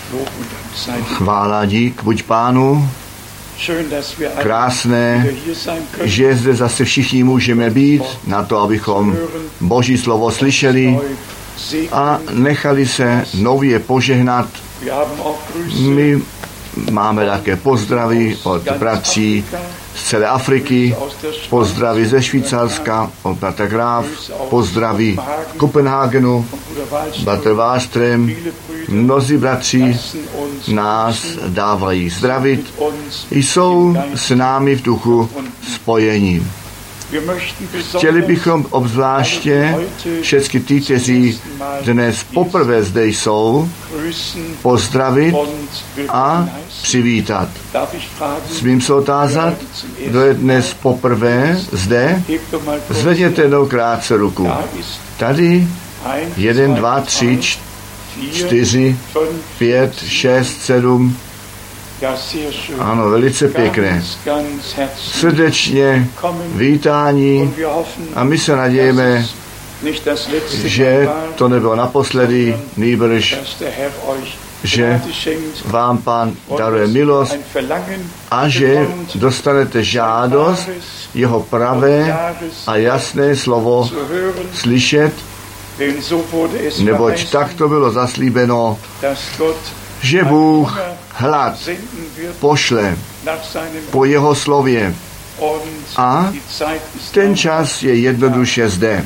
Chvála dík buď Pánu. Krásné, že zde zase všichni můžeme být na to, abychom Boží slovo slyšeli a nechali se nově požehnat. My máme také pozdravy od bratří z celé Afriky, pozdravy ze Švýcarska od bratra Graf, pozdravy Kopenhagenu, bratr Wallström. Mnozí bratři nás dávají zdravit, jsou s námi v duchu spojení. Chtěli bychom obzvláště všechny ty, kteří dnes poprvé zde jsou, pozdravit a přivítat. Smím se otázat, kdo je dnes poprvé zde? Zvedněte jednou krátce ruku. Tady 1, 2, 3, 4, 5, 6, 7. Ano, velice pěkné. Srdečně vítání a my se nadějeme, že to nebylo naposledy, nýbrž, že vám Pán daruje milost a že dostanete žádost jeho pravé a jasné slovo slyšet, neboť tak to bylo zaslíbeno, že Bůh hlad pošle po jeho slově a ten čas je jednoduše zde.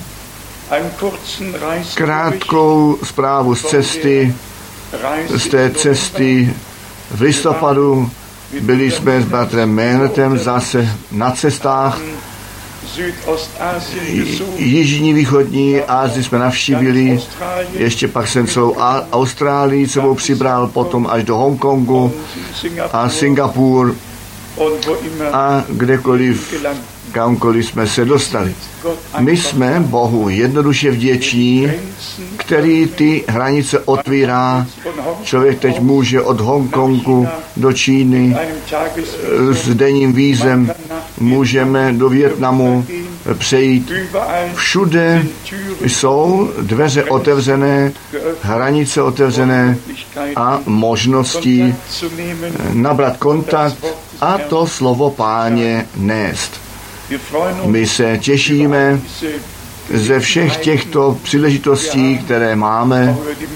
Krátkou zprávu z té cesty v listopadu byli jsme s bratrem Mehnetem zase na cestách. Jižní, východní Asii jsme navštívili, ještě pak jsem celou Austrálii sebou přibral, potom až do Hongkongu a Singapur a kdekoliv, kamkoliv jsme se dostali. My jsme Bohu jednoduše vděční, který ty hranice otvírá. Člověk teď může od Hongkongu do Číny s denním vízem, můžeme do Vietnamu přejít. Všude jsou dveře otevřené, hranice otevřené a možnosti nabrat kontakt a to slovo Páně nést. My se těšíme ze všech těchto příležitostí, které máme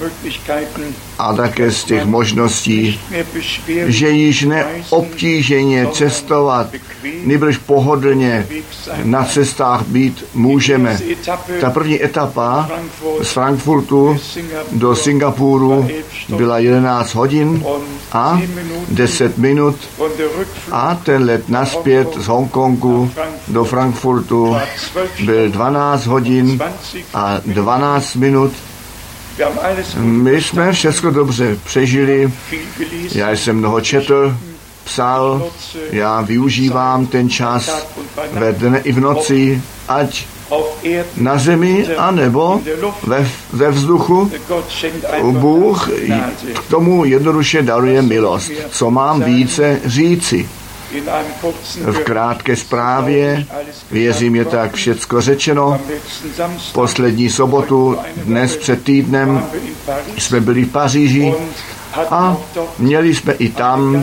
a také z těch možností, že již neobtíženě cestovat, nýbrž pohodlně na cestách být můžeme. Ta první etapa z Frankfurtu do Singapuru byla 11 hodin a 10 minut a ten let naspět z Hongkongu do Frankfurtu byl 12 hodin a 12 minut. My jsme všechno dobře přežili, já jsem mnoho četl, psal, já využívám ten čas ve dne i v noci, ať na zemi, anebo ve vzduchu. Bůh k tomu jednoduše daruje milost. Co mám více říci? V krátké zprávě, věřím, je tak všecko řečeno. Poslední sobotu, dnes před týdnem, jsme byli v Paříži a měli jsme i tam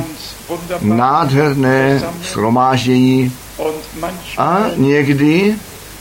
nádherné shromáždění a někdy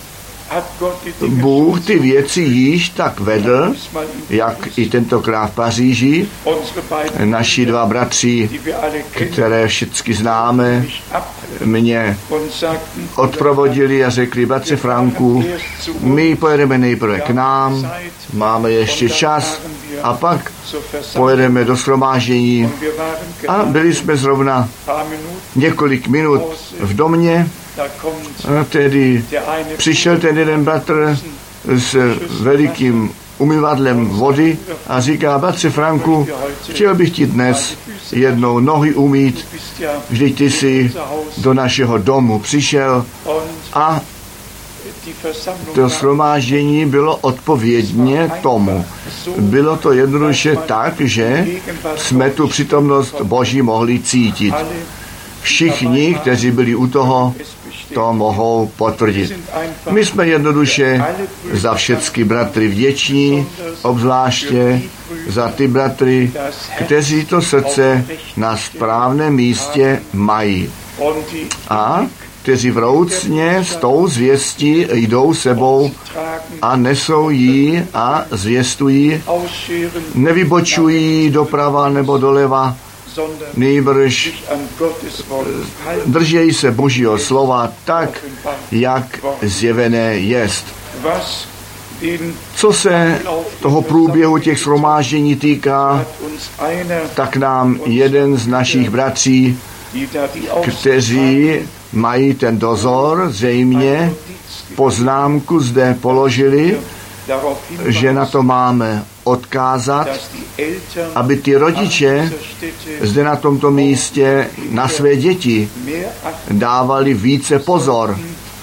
Bůh ty věci již tak vedl, jak i tentokrát v Paříži. Naši dva bratři, které všichni známe, mě odprovodili a řekli: bratře Franku, my pojedeme nejprve k nám, máme ještě čas a pak pojedeme do shromáždění. A byli jsme zrovna několik minut v domě. Tedy přišel ten jeden bratr s velikým umyvadlem vody a říká: bratře Franku, chtěl bych ti dnes jednou nohy umýt, vždyť ty jsi do našeho domu přišel. A to shromáždění bylo odpovědně tomu. Bylo to jednoduše tak, že jsme tu přítomnost Boží mohli cítit. Všichni, kteří byli u toho, to mohou potvrdit. My jsme jednoduše za všechny bratry vděční, obzvláště za ty bratry, kteří to srdce na správném místě mají a kteří vroucně s tou zvěstí jdou sebou a nesou ji a zvěstují, nevybočují doprava nebo doleva, nýbrž držejí se Božího slova tak, jak zjevené jest. Co se toho průběhu těch shromáždění týká, tak nám jeden z našich bratří, kteří mají ten dozor, zřejmě poznámku zde položili, že na to máme odkázat, aby ty rodiče zde na tomto místě na své děti dávali více pozor.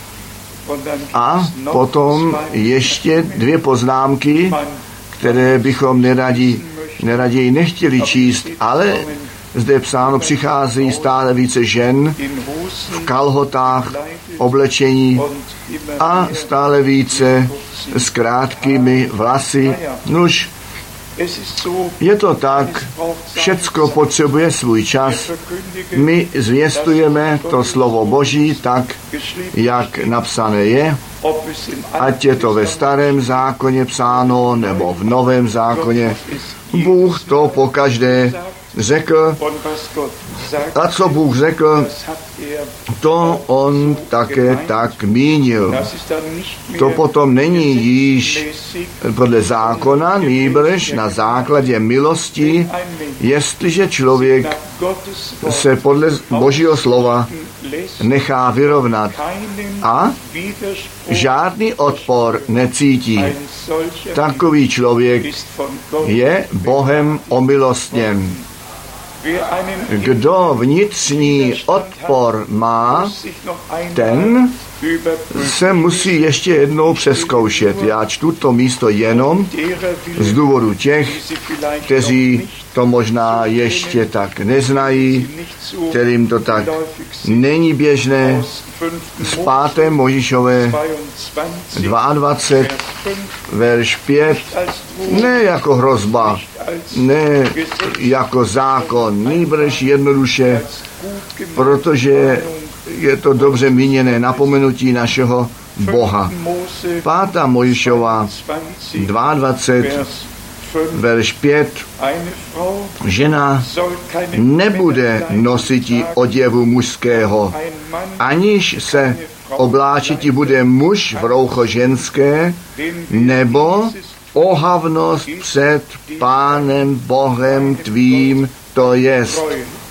A potom ještě dvě poznámky, které bychom neraději nechtěli číst, ale zde je psáno, přichází stále více žen v kalhotách, oblečení a stále více s krátkými vlasy. Nuž, je to tak, všecko potřebuje svůj čas. My zvěstujeme to slovo Boží tak, jak napsané je, ať je to ve starém zákoně psáno, nebo v novém zákoně. Bůh to pokaždé řekl a co Bůh řekl, to on také tak mínil. To potom není již podle zákona, nýbrž na základě milosti, jestliže člověk se podle Božího slova nechá vyrovnat a žádný odpor necítí. Takový člověk je Bohem omilostněn. Kdo vnitřní odpor má, ten se musí ještě jednou přezkoušet. Já čtu to místo jenom z důvodu těch, kteří to možná ještě tak neznají, kterým to tak není běžné. Z 5. Mojžíšové 22, verš 5, ne jako hrozba, ne jako zákon, nýbrž jednoduše, protože je to dobře míněné napomenutí našeho Boha. 5. Mojžíšova 22, verš 5, žena nebude nositi oděvu mužského, aniž se obláčiti bude muž v roucho ženské, nebo ohavnost před Pánem Bohem tvým to jest.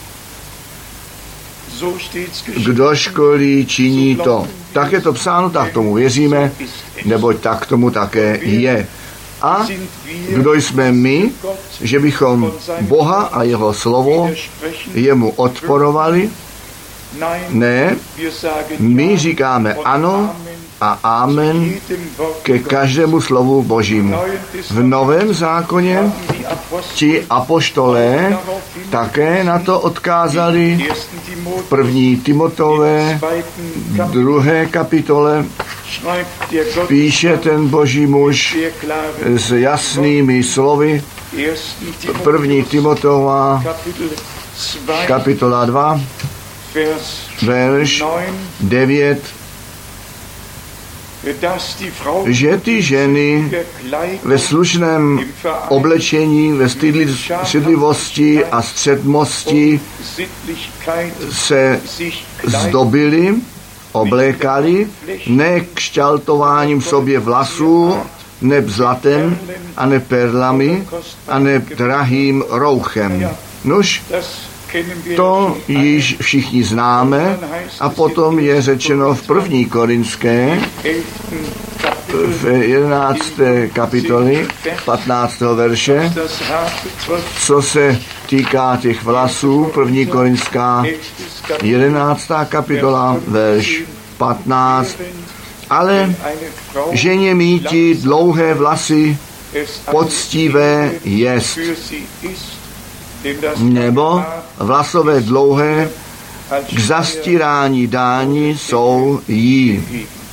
Kdožkoliv činí to. Tak je to psáno, tak tomu věříme, neboť tak tomu také je. A kdo jsme my, že bychom Boha a jeho slovo jemu odporovali? Ne, my říkáme ano a amen ke každému slovu Božímu. V Novém zákoně ti apoštolé také na to odkázali v 1. Timotové 2. kapitole. Píše ten Boží muž s jasnými slovy. 1. Timotova kapitola 2, verš 9, že ty ženy ve slušném oblečení, ve stydlivosti a středmosti se zdobily, oblékali, ne kšťaltováním sobě vlasů, neb zlatem, a ne perlami, a ne drahým rouchem. Nuž, to již všichni známe a potom je řečeno v 1. Korinské v 11. kapitoli 15. verše, co se týká těch vlasů, 1. Korinská 11. kapitola, verš 15. Ale ženě míti dlouhé vlasy poctivé jest, nebo vlasové dlouhé k zastírání dání jsou jí.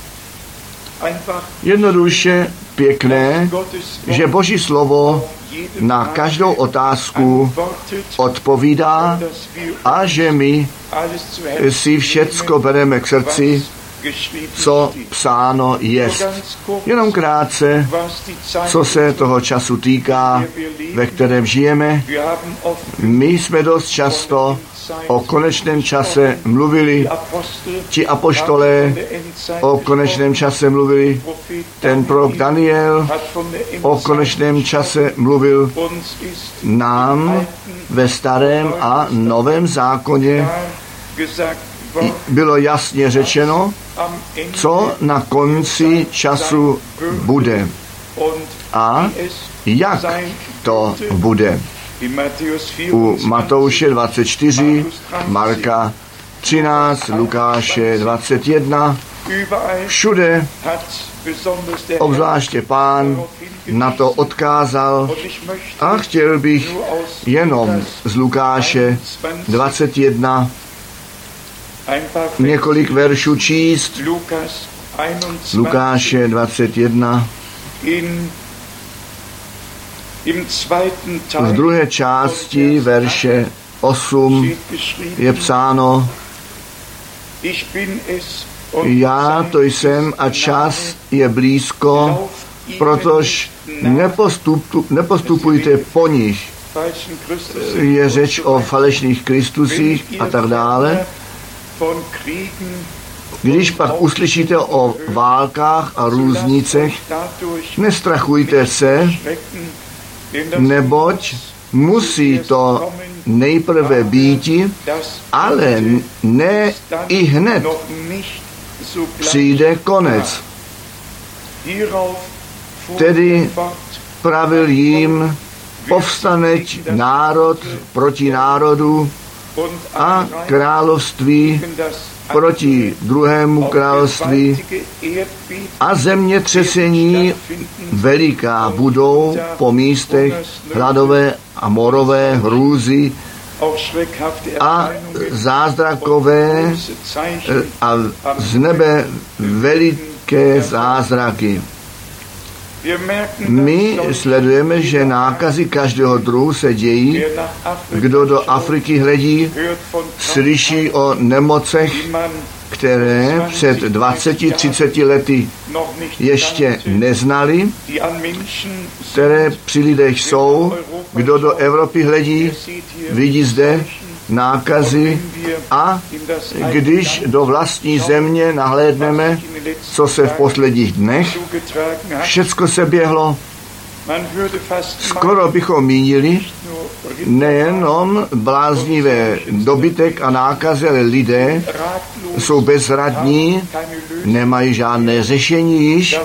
Jednoduše pěkné, že Boží slovo na každou otázku odpovídá a že my si všecko bereme k srdci, co psáno jest. Jenom krátce, co se toho času týká, ve kterém žijeme. My jsme dost často o konečném čase mluvili, ti apoštolé o konečném čase mluvili, ten prorok Daniel o konečném čase mluvil. Nám ve starém a novém zákoně bylo jasně řečeno, co na konci času bude a jak to bude. U Matouše 24, Marka 13, Lukáše 21, všude, obzvláště Pán na to odkázal a chtěl bych jenom z Lukáše 21 několik veršů číst. Lukáše 21. V druhé části verše 8 je psáno: Já to jsem a čas je blízko, protože nepostupujte po nich. Je řeč o falešných kristusích a tak dále. Když pak uslyšíte o válkách a různicech, nestrachujte se, neboť musí to nejprve býti, ale ne i hned přijde konec. Tedy pravil jim, povstaneť národ proti národu a království proti druhému království a zemětřesení veliká budou po místech, hladové a morové hrůzy a zázrakové a z nebe veliké zázraky. My sledujeme, že nákazy každého druhu se dějí. Kdo do Afriky hledí, slyší o nemocech, které před 20-30 lety ještě neznali, které při lidech jsou. Kdo do Evropy hledí, vidí zde nákazy a když do vlastní země nahlédneme, co se v posledních dnech, všecko se běhlo. Skoro bychom mínili, nejenom bláznivé dobytek a nákazy, ale lidé jsou bezradní, nemají žádné řešení již.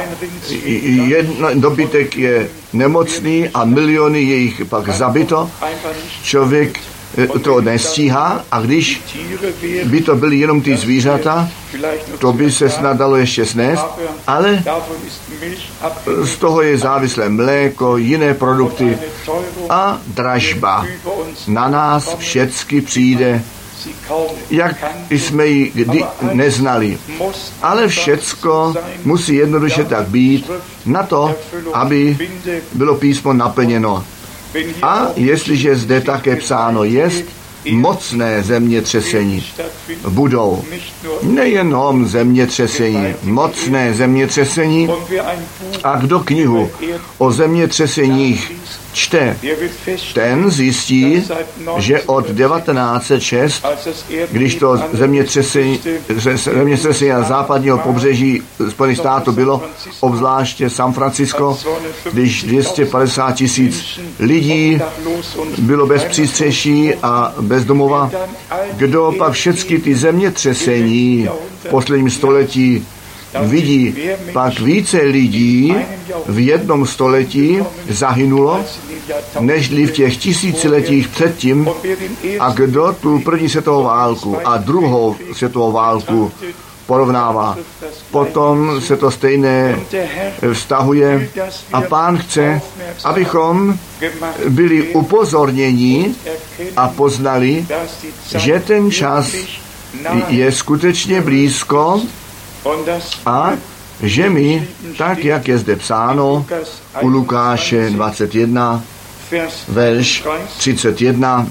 Dobytek je nemocný a miliony je jich pak zabito. Člověk to nestíhá a když by to byly jenom ty zvířata, to by se snad dalo ještě snést, ale z toho je závislé mléko, jiné produkty a dražba. Na nás všecky přijde, jak jsme ji neznali. Ale všecko musí jednoduše tak být na to, aby bylo písmo naplněno. A jestliže zde také psáno jest, mocné zemětřesení budou. Nejenom zemětřesení, mocné zemětřesení. A kdo knihu o zemětřeseních čte, ten zjistí, že od 1906, když to zemětřesení na západního pobřeží Spojených států bylo, obzvláště San Francisco, když 250 000 lidí bylo bez přístřeší a bez domova, kdo pak všechny ty zemětřesení v posledním století vidí, pak více lidí v jednom století zahynulo, nežli v těch tisíciletích předtím. A kdo tu první světovou válku a druhou světovou válku porovnává. Potom se to stejné vztahuje a Pán chce, abychom byli upozorněni a poznali, že ten čas je skutečně blízko a že my, tak jak je zde psáno u Lukáše 21, verš 31,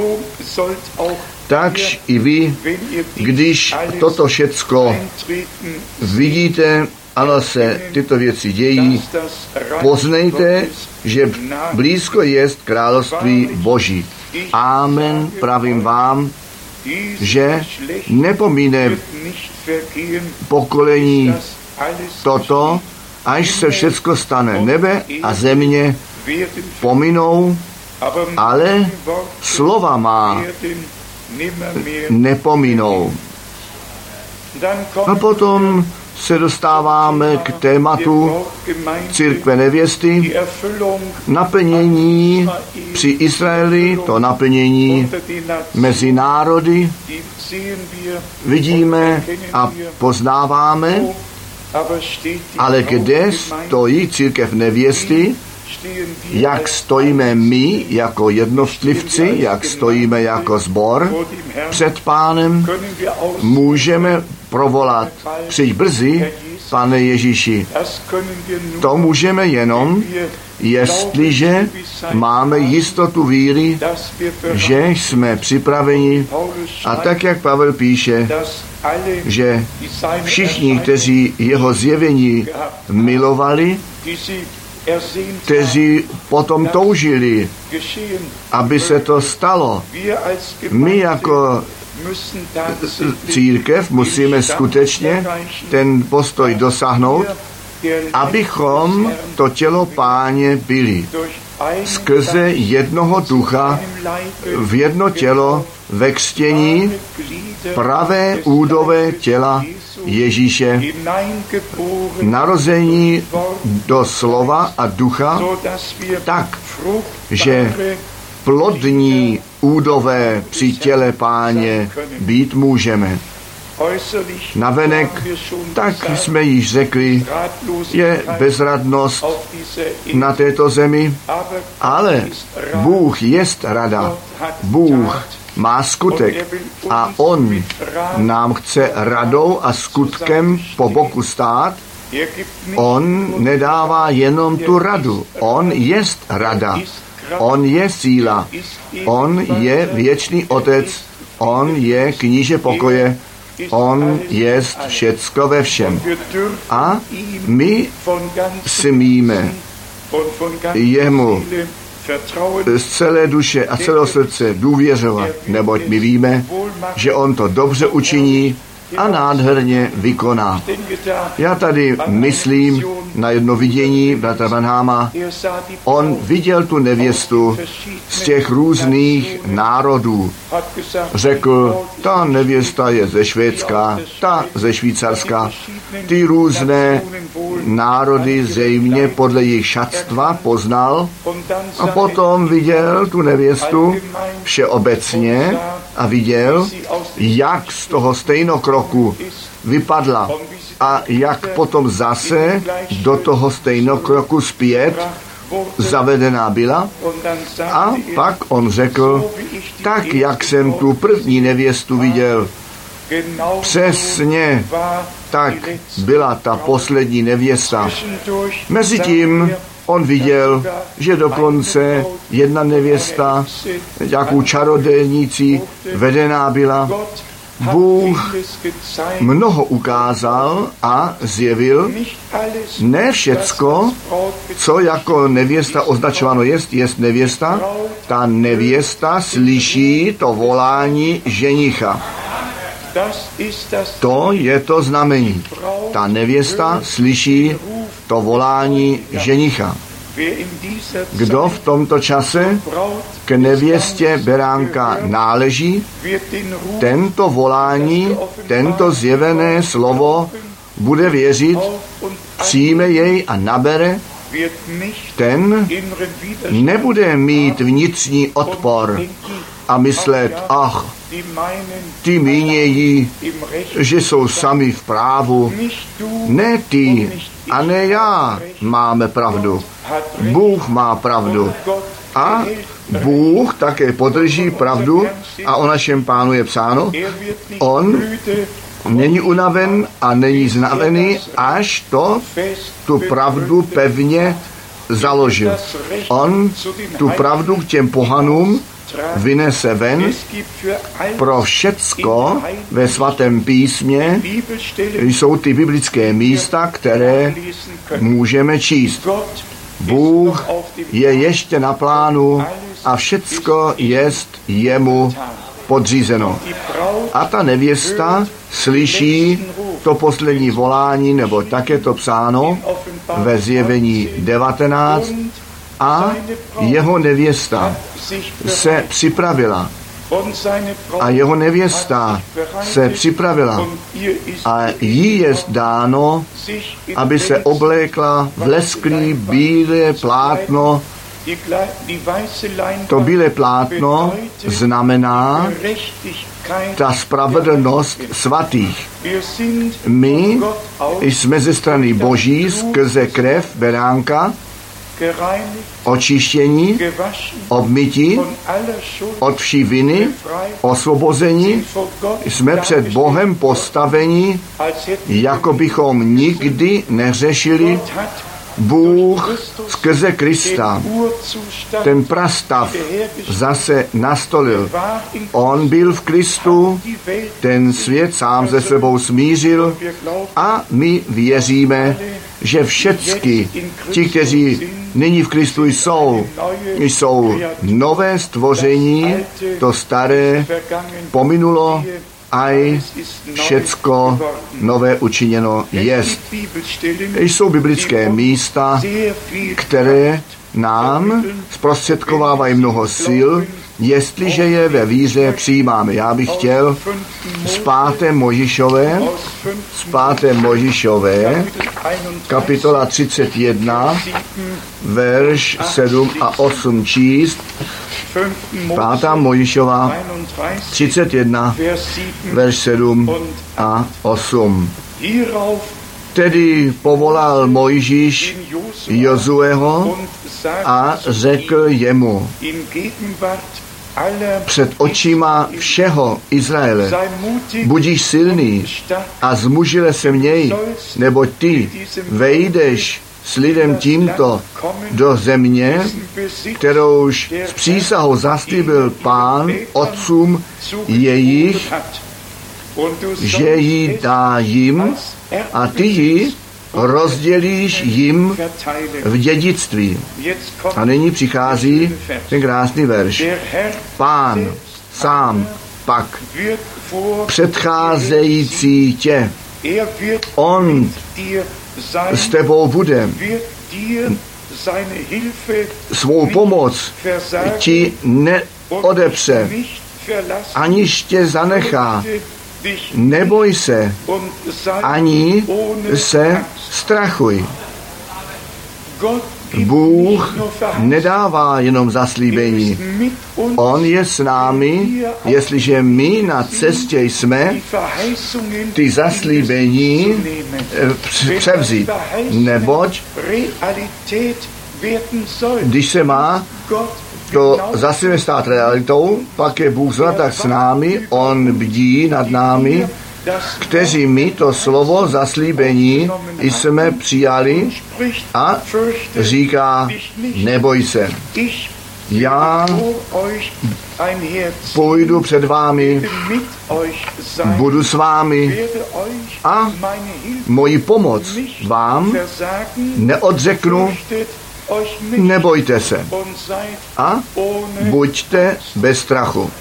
takže i vy, když toto všecko vidíte, ano, se tyto věci dějí, poznejte, že blízko jest království Boží. Amen, pravím vám, že nepomíne pokolení toto, až se všecko stane. Nebe a země pominou, ale slova má nepominou. A potom se dostáváme k tématu církve nevěsty, naplnění při Izraeli, to naplnění mezi národy, vidíme a poznáváme, ale kde stojí církev nevěsty, jak stojíme my jako jednotlivci, jak stojíme jako sbor před Pánem, můžeme provolat: přijď brzy, Pane Ježíši. To můžeme jenom, jestliže máme jistotu víry, že jsme připraveni. A tak, jak Pavel píše, že všichni, kteří jeho zjevení milovali, kteří potom toužili, aby se to stalo. My jako církev musíme skutečně ten postoj dosáhnout, abychom to tělo Páně byli. Skrze jednoho ducha v jedno tělo ve křtění pravé údové těla Ježíše, narození do slova a ducha, tak, že plodní údové při těle Páně být můžeme. Navenek, tak jsme již řekli, je bezradnost na této zemi, ale Bůh jest rada. Bůh má skutek a On nám chce radou a skutkem po boku stát. On nedává jenom tu radu. On jest rada. On je síla. On je věčný Otec. On je kníže pokoje. On jest všecko ve všem. A my smíme jemu z celé duše a celého srdce důvěřovat, neboť my víme, že on to dobře učiní a nádherně vykoná. Já tady myslím na jedno vidění bratra Branhama. On viděl tu nevěstu z těch různých národů. Řekl, ta nevěsta je ze Švédska, ta ze Švýcarska. Ty různé národy zřejmě podle jejich šatstva poznal a potom viděl tu nevěstu všeobecně a viděl, jak z toho stejnokroku vypadla a jak potom zase do toho stejnokroku zpět zavedená byla. A pak on řekl, tak jak jsem tu první nevěstu viděl, přesně tak byla ta poslední nevěsta. Mezitím on viděl, že dokonce jedna nevěsta, jakou čarodějnicí vedená byla. Bůh mnoho ukázal a zjevil. Ne všecko, co jako nevěsta označováno jest nevěsta. Ta nevěsta slyší to volání ženicha. To je to znamení. Ta nevěsta slyší to volání ženicha. Kdo v tomto čase k nevěstě beránka náleží, tento volání, tento zjevené slovo bude věřit, přijme jej a nabere ten nebude mít vnitřní odpor a myslet, ach, ty mínějí, že jsou sami v právu. Ne ty a ne já máme pravdu. Bůh má pravdu. A Bůh také podrží pravdu a o našem Pánu je psáno, on není unaven a není znavený, až to tu pravdu pevně založil. On tu pravdu k těm pohanům vynese ven. Pro všecko ve svatém písmě jsou ty biblické místa, které můžeme číst. Bůh je ještě na plánu a všecko jest jemu podřízeno. A ta nevěsta slyší to poslední volání, nebo tak je to psáno ve Zjevení 19, a jeho nevěsta se připravila. A jeho nevěsta se připravila a jí je dáno, aby se oblékla v lesklý bílé plátno. To bílé plátno znamená ta spravedlnost svatých. My jsme ze strany Boží skrze krev beránka očištění, obmytí od vší viny, osvobození, jsme před Bohem postaveni, jako bychom nikdy neřešili. Bůh skrze Krista ten prastav zase nastolil. On byl v Kristu, ten svět sám se sebou smířil a my věříme, že všecky ti, kteří nyní v Kristu jsou nové stvoření, to staré pominulo a všecko nové učiněno jest. Jsou biblické místa, které nám zprostředkovávají mnoho sil, jestliže je ve víře přijímáme. Já bych chtěl z 5. Mojžišové, kapitola 31, verš 7 a 8 číst. 5. Mojžišova 31, verš 7 a 8. Tedy povolal Mojžíš Jozueho a řekl jemu před očima všeho Izraele: budíš silný a zmužile se měj, neboť ty vejdeš s lidem tímto do země, kterouž s přísahou zaslíbil Pán otcům jejich, že ji dá jim a ty ji rozdělíš jim v dědictví. A nyní přichází ten krásný verš. Pán sám pak předcházející tě, on s tebou bude, svou pomoc ti neodepře, aniž tě zanechá. Neboj se, ani se strachuj. Bůh nedává jenom zaslíbení. On je s námi, jestliže my na cestě jsme ty zaslíbení převzít. Neboť když se má to zaslíbení stát realitou, pak je Bůh tak s námi, on bdí nad námi, kteří my to slovo zaslíbení jsme přijali, a říká: neboj se. Já půjdu před vámi, budu s vámi a moji pomoc vám neodřeknu. Nebojte se a buďte bez strachu.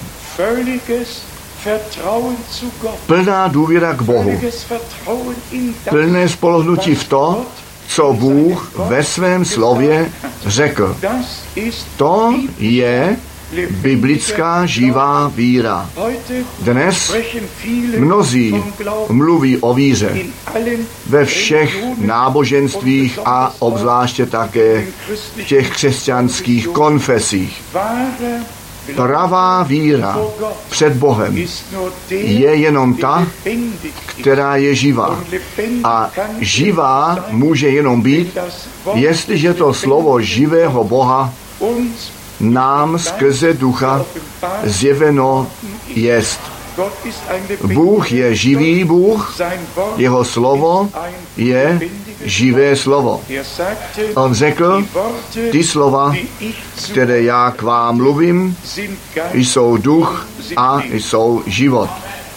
Plná důvěra k Bohu. Plné spolehnutí v to, co Bůh ve svém slově řekl. To je biblická živá víra. Dnes mnozí mluví o víře ve všech náboženstvích a obzvláště také v těch křesťanských konfesích. Pravá víra před Bohem je jenom ta, která je živá. A živá může jenom být, jestliže to slovo živého Boha nám skrze ducha zjeveno jest. Bůh je živý Bůh, jeho slovo je živé slovo. On řekl, ty slova, které já k vám mluvím, jsou duch a jsou život.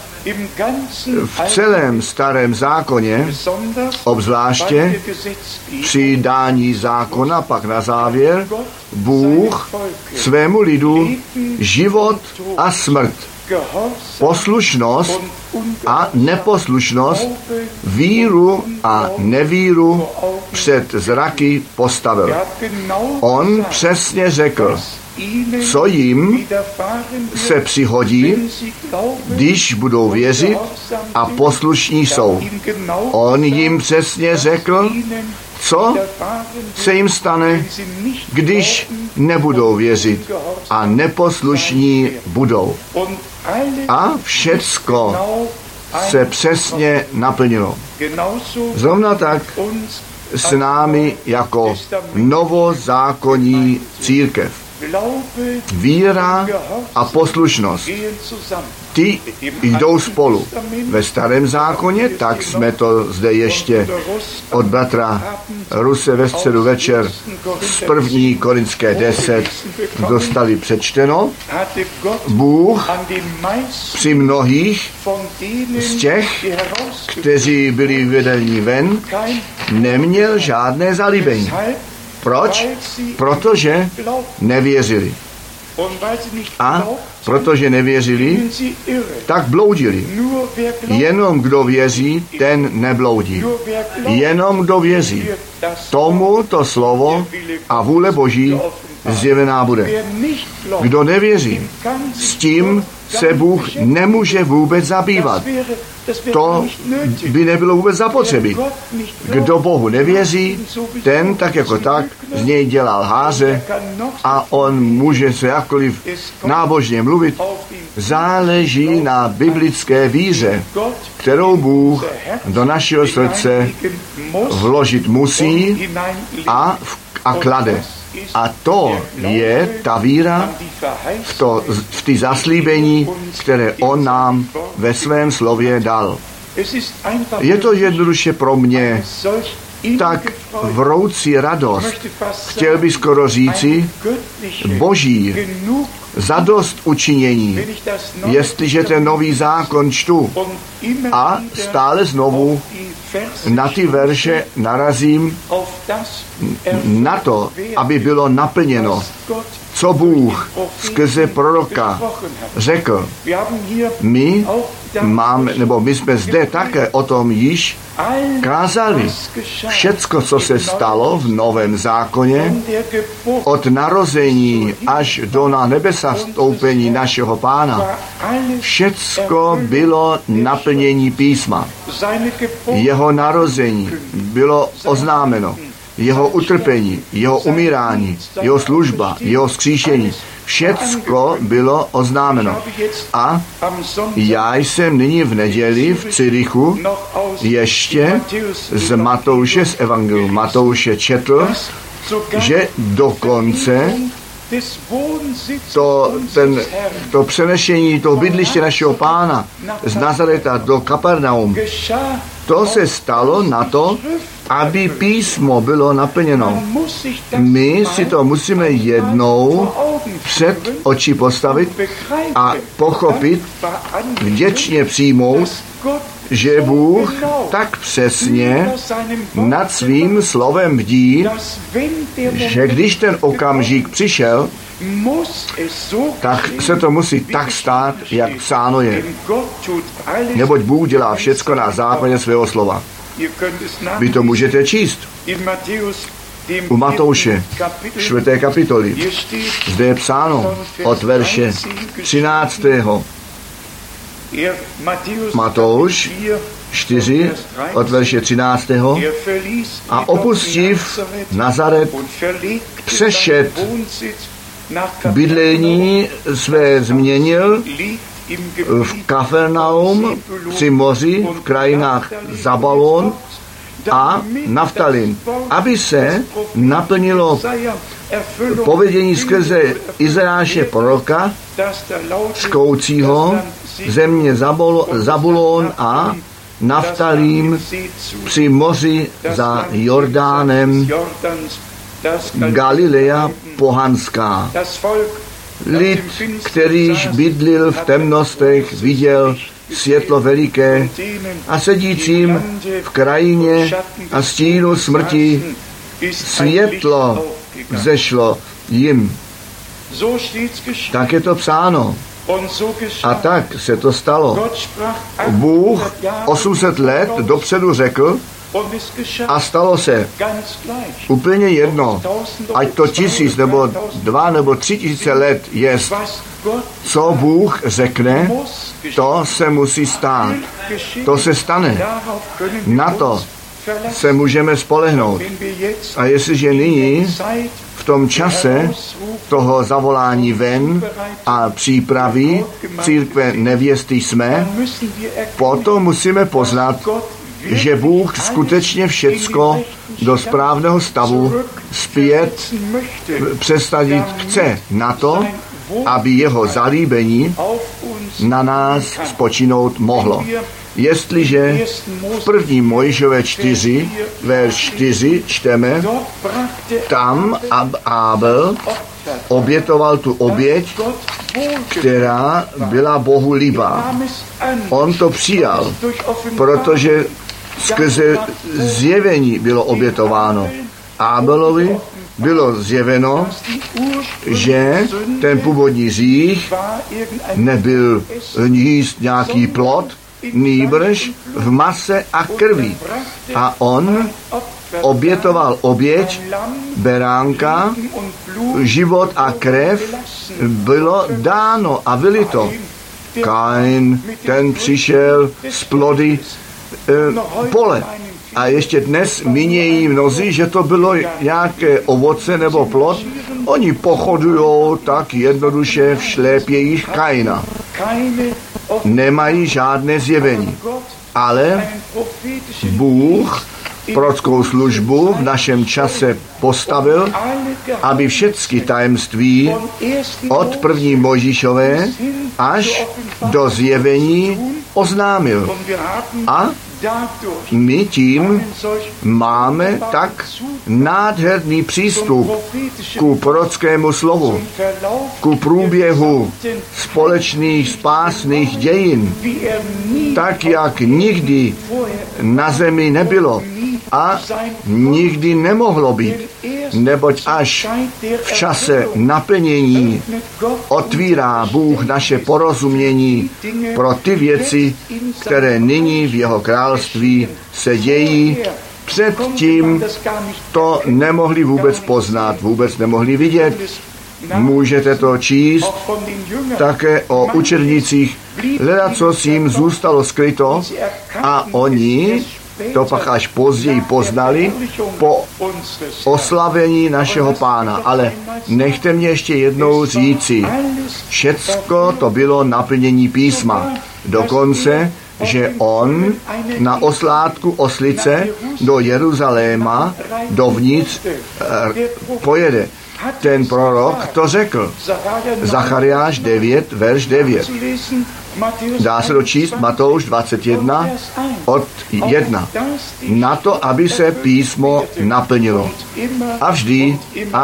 V celém starém zákoně, obzvláště při dání zákona, pak na závěr, Bůh svému lidu život a smrt, poslušnost a neposlušnost, víru a nevíru před zraky postavil. On přesně řekl, co jim se přihodí, když budou věřit a poslušní jsou. On jim přesně řekl, co se jim stane, když nebudou věřit a neposlušní budou. A všecko se přesně naplnilo. Zrovna tak s námi jako novozákonní církev. Víra a poslušnost, ty jdou spolu. Ve starém zákoně, tak jsme to zde ještě od bratra Ruse ve středu večer z 1. Korinské 10 dostali přečteno. Bůh při mnohých z těch, kteří byli vedeni ven, neměl žádné zalíbení. Proč? Protože nevěřili. A protože nevěřili, tak bloudili. Jenom kdo věří, ten nebloudí. Jenom kdo věří, tomu to slovo a vůle Boží zjevená bude. Kdo nevěří, s tím se Bůh nemůže vůbec zabývat. To by nebylo vůbec zapotřebí. Kdo Bohu nevěří, ten tak jako tak z něj dělá lháře a on může se jakkoliv nábožně mluvit. Záleží na biblické víře, kterou Bůh do našeho srdce vložit musí a klade. A to je ta víra v ty zaslíbení, které on nám ve svém slově dal. Je to jednoduše pro mě tak vroucí radost. Chtěl bych skoro říci, Boží zadost učinění, jestliže ten nový zákon čtu a stále znovu na ty verše narazím na to, aby bylo naplněno, co Bůh skrze proroka řekl. My jsme zde také o tom již kázali. Všecko, co se stalo v Novém zákoně, od narození až do na nebesa vstoupení našeho Pána, všecko bylo naplnění písma. Jeho narození bylo oznámeno. Jeho utrpení, jeho umírání, jeho služba, jeho vzkříšení, všecko bylo oznámeno. A já jsem nyní v neděli v Cyrichu ještě z Matouše, z Evangeliu Matouše četl, že dokonce to přenešení toho bydliště našeho Pána z Nazareta do Kapernaum, to se stalo na to, aby písmo bylo naplněno. My si to musíme jednou před oči postavit a pochopit, vděčně přijmout, že Bůh tak přesně nad svým slovem bdí, že když ten okamžik přišel, tak se to musí tak stát, jak psáno je. Neboť Bůh dělá všecko na základě svého slova. Vy to můžete číst. u Matouše 4. kapitoly. Zde je psáno od verše 13. Matouš 4 od verše 13. A opustiv Nazaret, přešet bydlení své změnil v Kafarnaum při moři v krajinách Zabalon a Naftalin, aby se naplnilo povědění skrze Izajáše proroka zkoucího země Zabulon a Naftalím při moři za Jordánem, Galilea pohanská. Lid, kterýž bydlil v temnostech, viděl světlo veliké a sedícím v krajině a stínu smrti světlo vzešlo jim. Tak je to psáno. A tak se to stalo. Bůh 800 let dopředu řekl a stalo se úplně jedno, ať to 1000 nebo 2 nebo 3000 let je, co Bůh řekne, to se musí stát. To se stane. Na to se můžeme spolehnout. A jestliže nyní v tom čase toho zavolání ven a přípravy církve nevěsty jsme, potom musíme poznat, že Bůh skutečně všecko do správného stavu zpět přesadit chce na to, aby jeho zalíbení na nás spočinout mohlo. Jestliže v 1. Mojžíšové 4, verš 4 čteme, tam Abel obětoval tu oběť, která byla Bohu líbá. On to přijal, protože skrze zjevení bylo obětováno. Abelovi bylo zjeveno, že ten původní hřích nebyl jíst nějaký plod, nýbrž v mase a krvi. A on obětoval oběť, beránka, život a krev bylo dáno a vylito. Kain, ten přišel z plody pole. A ještě dnes mínějí mnozí, že to bylo nějaké ovoce nebo plod. Oni pochodujou tak jednoduše v šlépějích Kaina. Nemají žádné zjevení. Ale Bůh prorockou službu v našem čase postavil, aby všechny tajemství od 1. Mojžíšové až do zjevení oznámil. A my tím máme tak nádherný přístup ku prorockému slovu, ku průběhu společných spásných dějin, tak jak nikdy na zemi nebylo a nikdy nemohlo být, neboť až v čase naplnění otvírá Bůh naše porozumění pro ty věci, které nyní v jeho království se dějí. Předtím to nemohli vůbec poznat, vůbec nemohli vidět. Můžete to číst také o učednících. Ledacos jim zůstalo skryto a oni to pak až později poznali po oslavení našeho Pána. Ale nechte mě ještě jednou říci, všecko to bylo naplnění písma. Dokonce, že on na oslátku oslice do Jeruzaléma dovnitř pojede. Ten prorok to řekl. Zachariáš 9, verš 9. Dá se dočíst Matouš 21 od 1. Na to, aby se písmo naplnilo. A vždy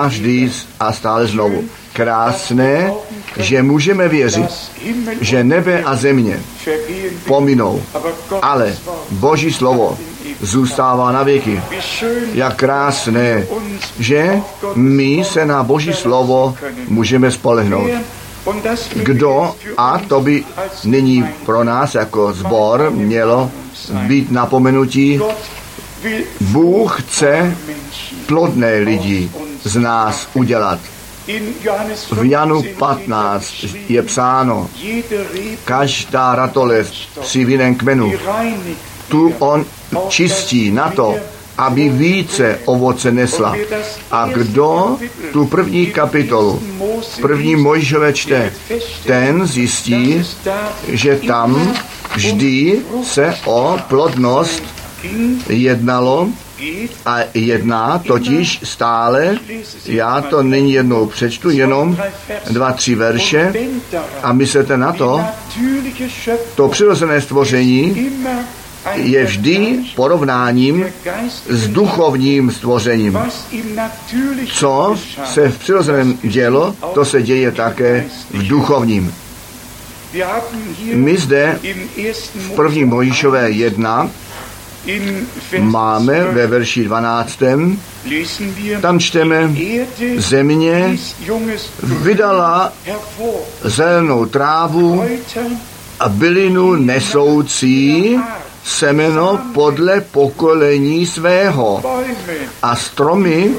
a stále znovu. Krásné, že můžeme věřit, že nebe a země pominou, ale Boží slovo zůstává na věky. Jak krásné, že my se na Boží slovo můžeme spolehnout. Kdo, a to by nyní pro nás jako sbor mělo být napomenutí, Bůh chce plodné lidi z nás udělat. V Janu 15 je psáno, každá ratolest při vinném kmenu, tu on čistí na to, aby více ovoce nesla. A kdo tu první kapitolu, první Mojžíšové čte, ten zjistí, že tam vždy se o plodnost jednalo a jedná totiž stále, já to nyní jednou přečtu, jenom 2-3 verše a myslete na to přirozené stvoření je vždy porovnáním s duchovním stvořením. Co se v přirozeném dělo, to se děje také v duchovním. My zde v první Mojžíšové 1 máme ve verši 12. Tam čteme, země vydala zelenou trávu a bylinu nesoucí semeno podle pokolení svého a stromy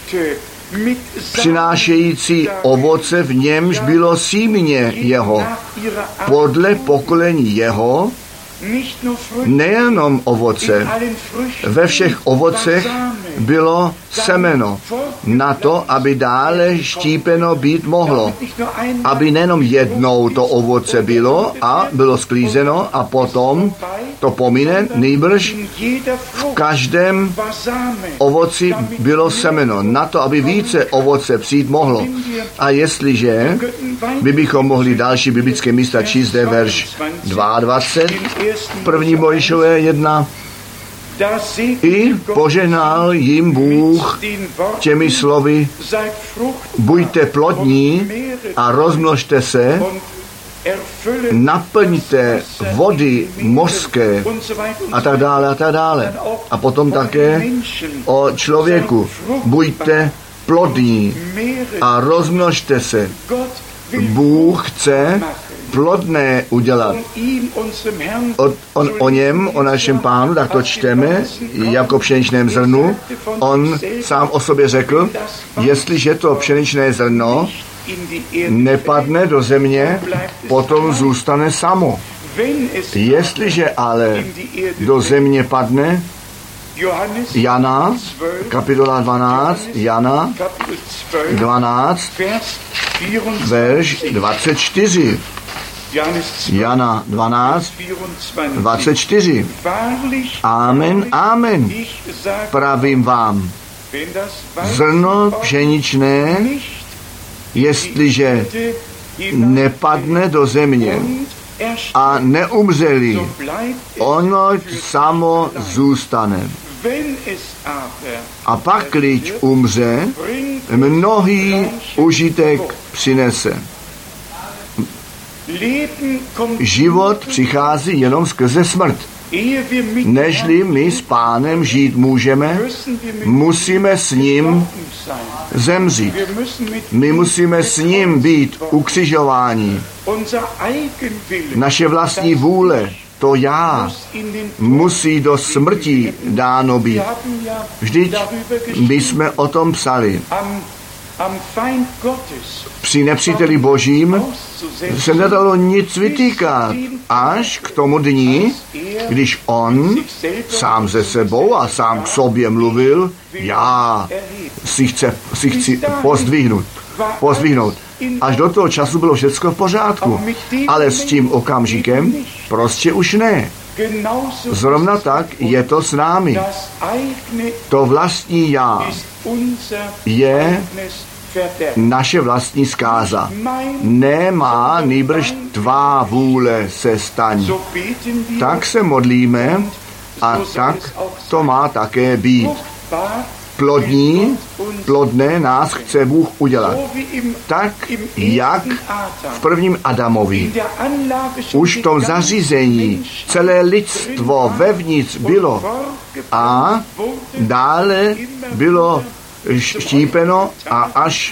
přinášející ovoce, v němž bylo símě jeho podle pokolení jeho, nejenom ovoce, ve všech ovocech bylo semeno na to, aby dále štípeno být mohlo. Aby nejenom jednou to ovoce bylo a bylo sklízeno a potom to pomine, nýbrž v každém ovoci bylo semeno na to, aby více ovoce přijít mohlo. A jestliže bychom mohli další biblické místa číst, zde verš 22, první Mojžíšové 1, i požehnal jim Bůh těmi slovy, buďte plodní a rozmnožte se, naplňte vody mořské a tak dále a tak dále. A potom také o člověku, buďte plodní a rozmnožte se. Bůh chce plodné udělat. O něm, o našem Pánu, tak to čteme, jako pšeničném zrnu. On sám o sobě řekl, jestliže to pšeničné zrno nepadne do země, potom zůstane samo. Jestliže ale do země padne, Jana, kapitola 12, Jana 12, verš 24. Jana 12, 24. Amen, amen, pravím vám, zrno pšeničné, jestliže nepadne do země a neumřeli, ono samo zůstane. A pakliž umře, mnohý užitek přinese. Život přichází jenom skrze smrt. Nežli my s Pánem žít můžeme, musíme s ním zemřít. My musíme s ním být ukřižováni. Naše vlastní vůle, to já, musí do smrti dáno být. Vždyť my jsme o tom psali. Při nepříteli Božím se nedalo nic vytýkat, až k tomu dni, když on sám ze sebou a sám k sobě mluvil, já si chci pozdvihnout. Až do toho času bylo všechno v pořádku, ale s tím okamžikem prostě už ne. Zrovna tak je to s námi. To vlastní já je naše vlastní zkáza. Nemá nýbrž tvá vůle se staň. Tak se modlíme a tak to má také být. Plodní, plodné nás chce Bůh udělat. Tak, jak v prvním Adamovi. Už v tom zařízení celé lidstvo vevnitř bylo a dále bylo štípeno a až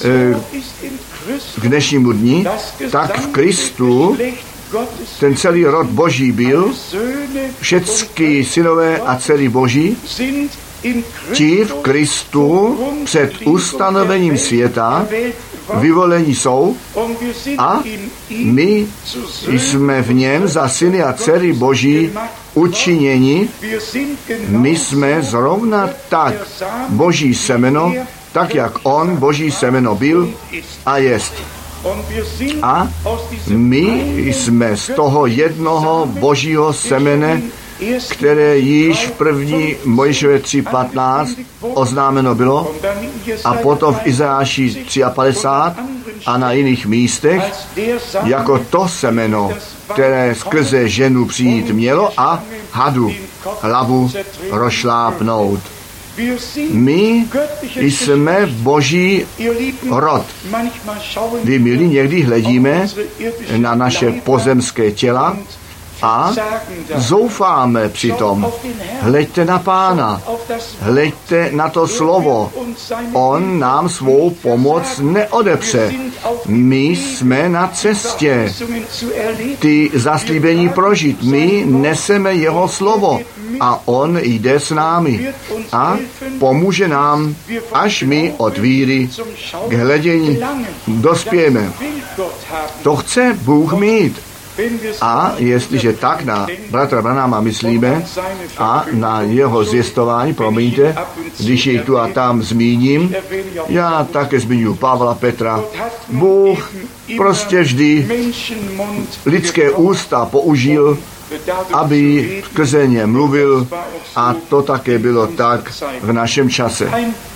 k dnešnímu dni, tak v Kristu ten celý rod Boží byl, všechny synové a dcery Boží Ti v Kristu před ustanovením světa vyvolení jsou a my jsme v něm za syny a dcery Boží učiněni. My jsme zrovna tak Boží semeno, tak jak on Boží semeno byl a jest. A my jsme z toho jednoho Božího semene, které již v první Mojžíšově 3:15 oznámeno bylo a potom v Izajáši 53 a na jiných místech jako to semeno, které skrze ženu přijít mělo a hadu hlavu rozšlápnout. My jsme Boží rod. Vy, milí, někdy hledíme na naše pozemské těla a zoufáme přitom. Hleďte na Pána, hleďte na to slovo. On nám svou pomoc neodepře. My jsme na cestě ty zaslíbení prožít. My neseme jeho slovo a on jde s námi a pomůže nám, až my od víry k hledění dospějeme. To chce Bůh mít. A jestliže tak na bratra Branhama myslíme a na jeho zvěstování, promiňte, když jej tu a tam zmíním, já také zmiňuji Pavla, Petra. Bůh prostě vždy lidské ústa použil, aby skrze ně mluvil a to také bylo tak v našem čase.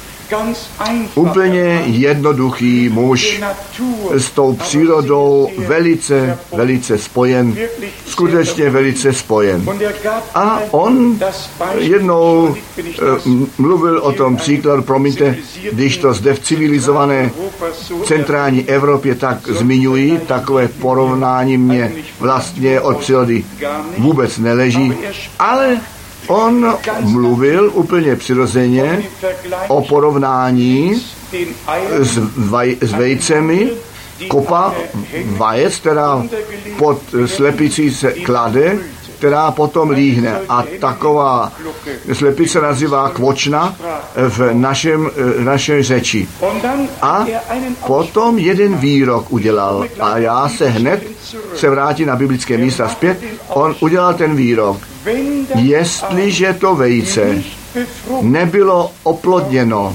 Úplně jednoduchý muž s tou přírodou velice spojen, skutečně velice spojen. A on jednou mluvil o tom příkladu, promiňte, když to zde v civilizované centrální Evropě tak zmiňují, takové porovnání mě vlastně od přírody vůbec neleží, ale on mluvil úplně přirozeně o porovnání s vejcemi, kopa vajec, která pod slepicí se klade, která potom líhne. A taková slepice nazývá kvočna v našem řeči. A potom jeden výrok udělal. A já se vrátím na biblické místa zpět. On udělal ten výrok. Jestliže to vejce nebylo oplodněno,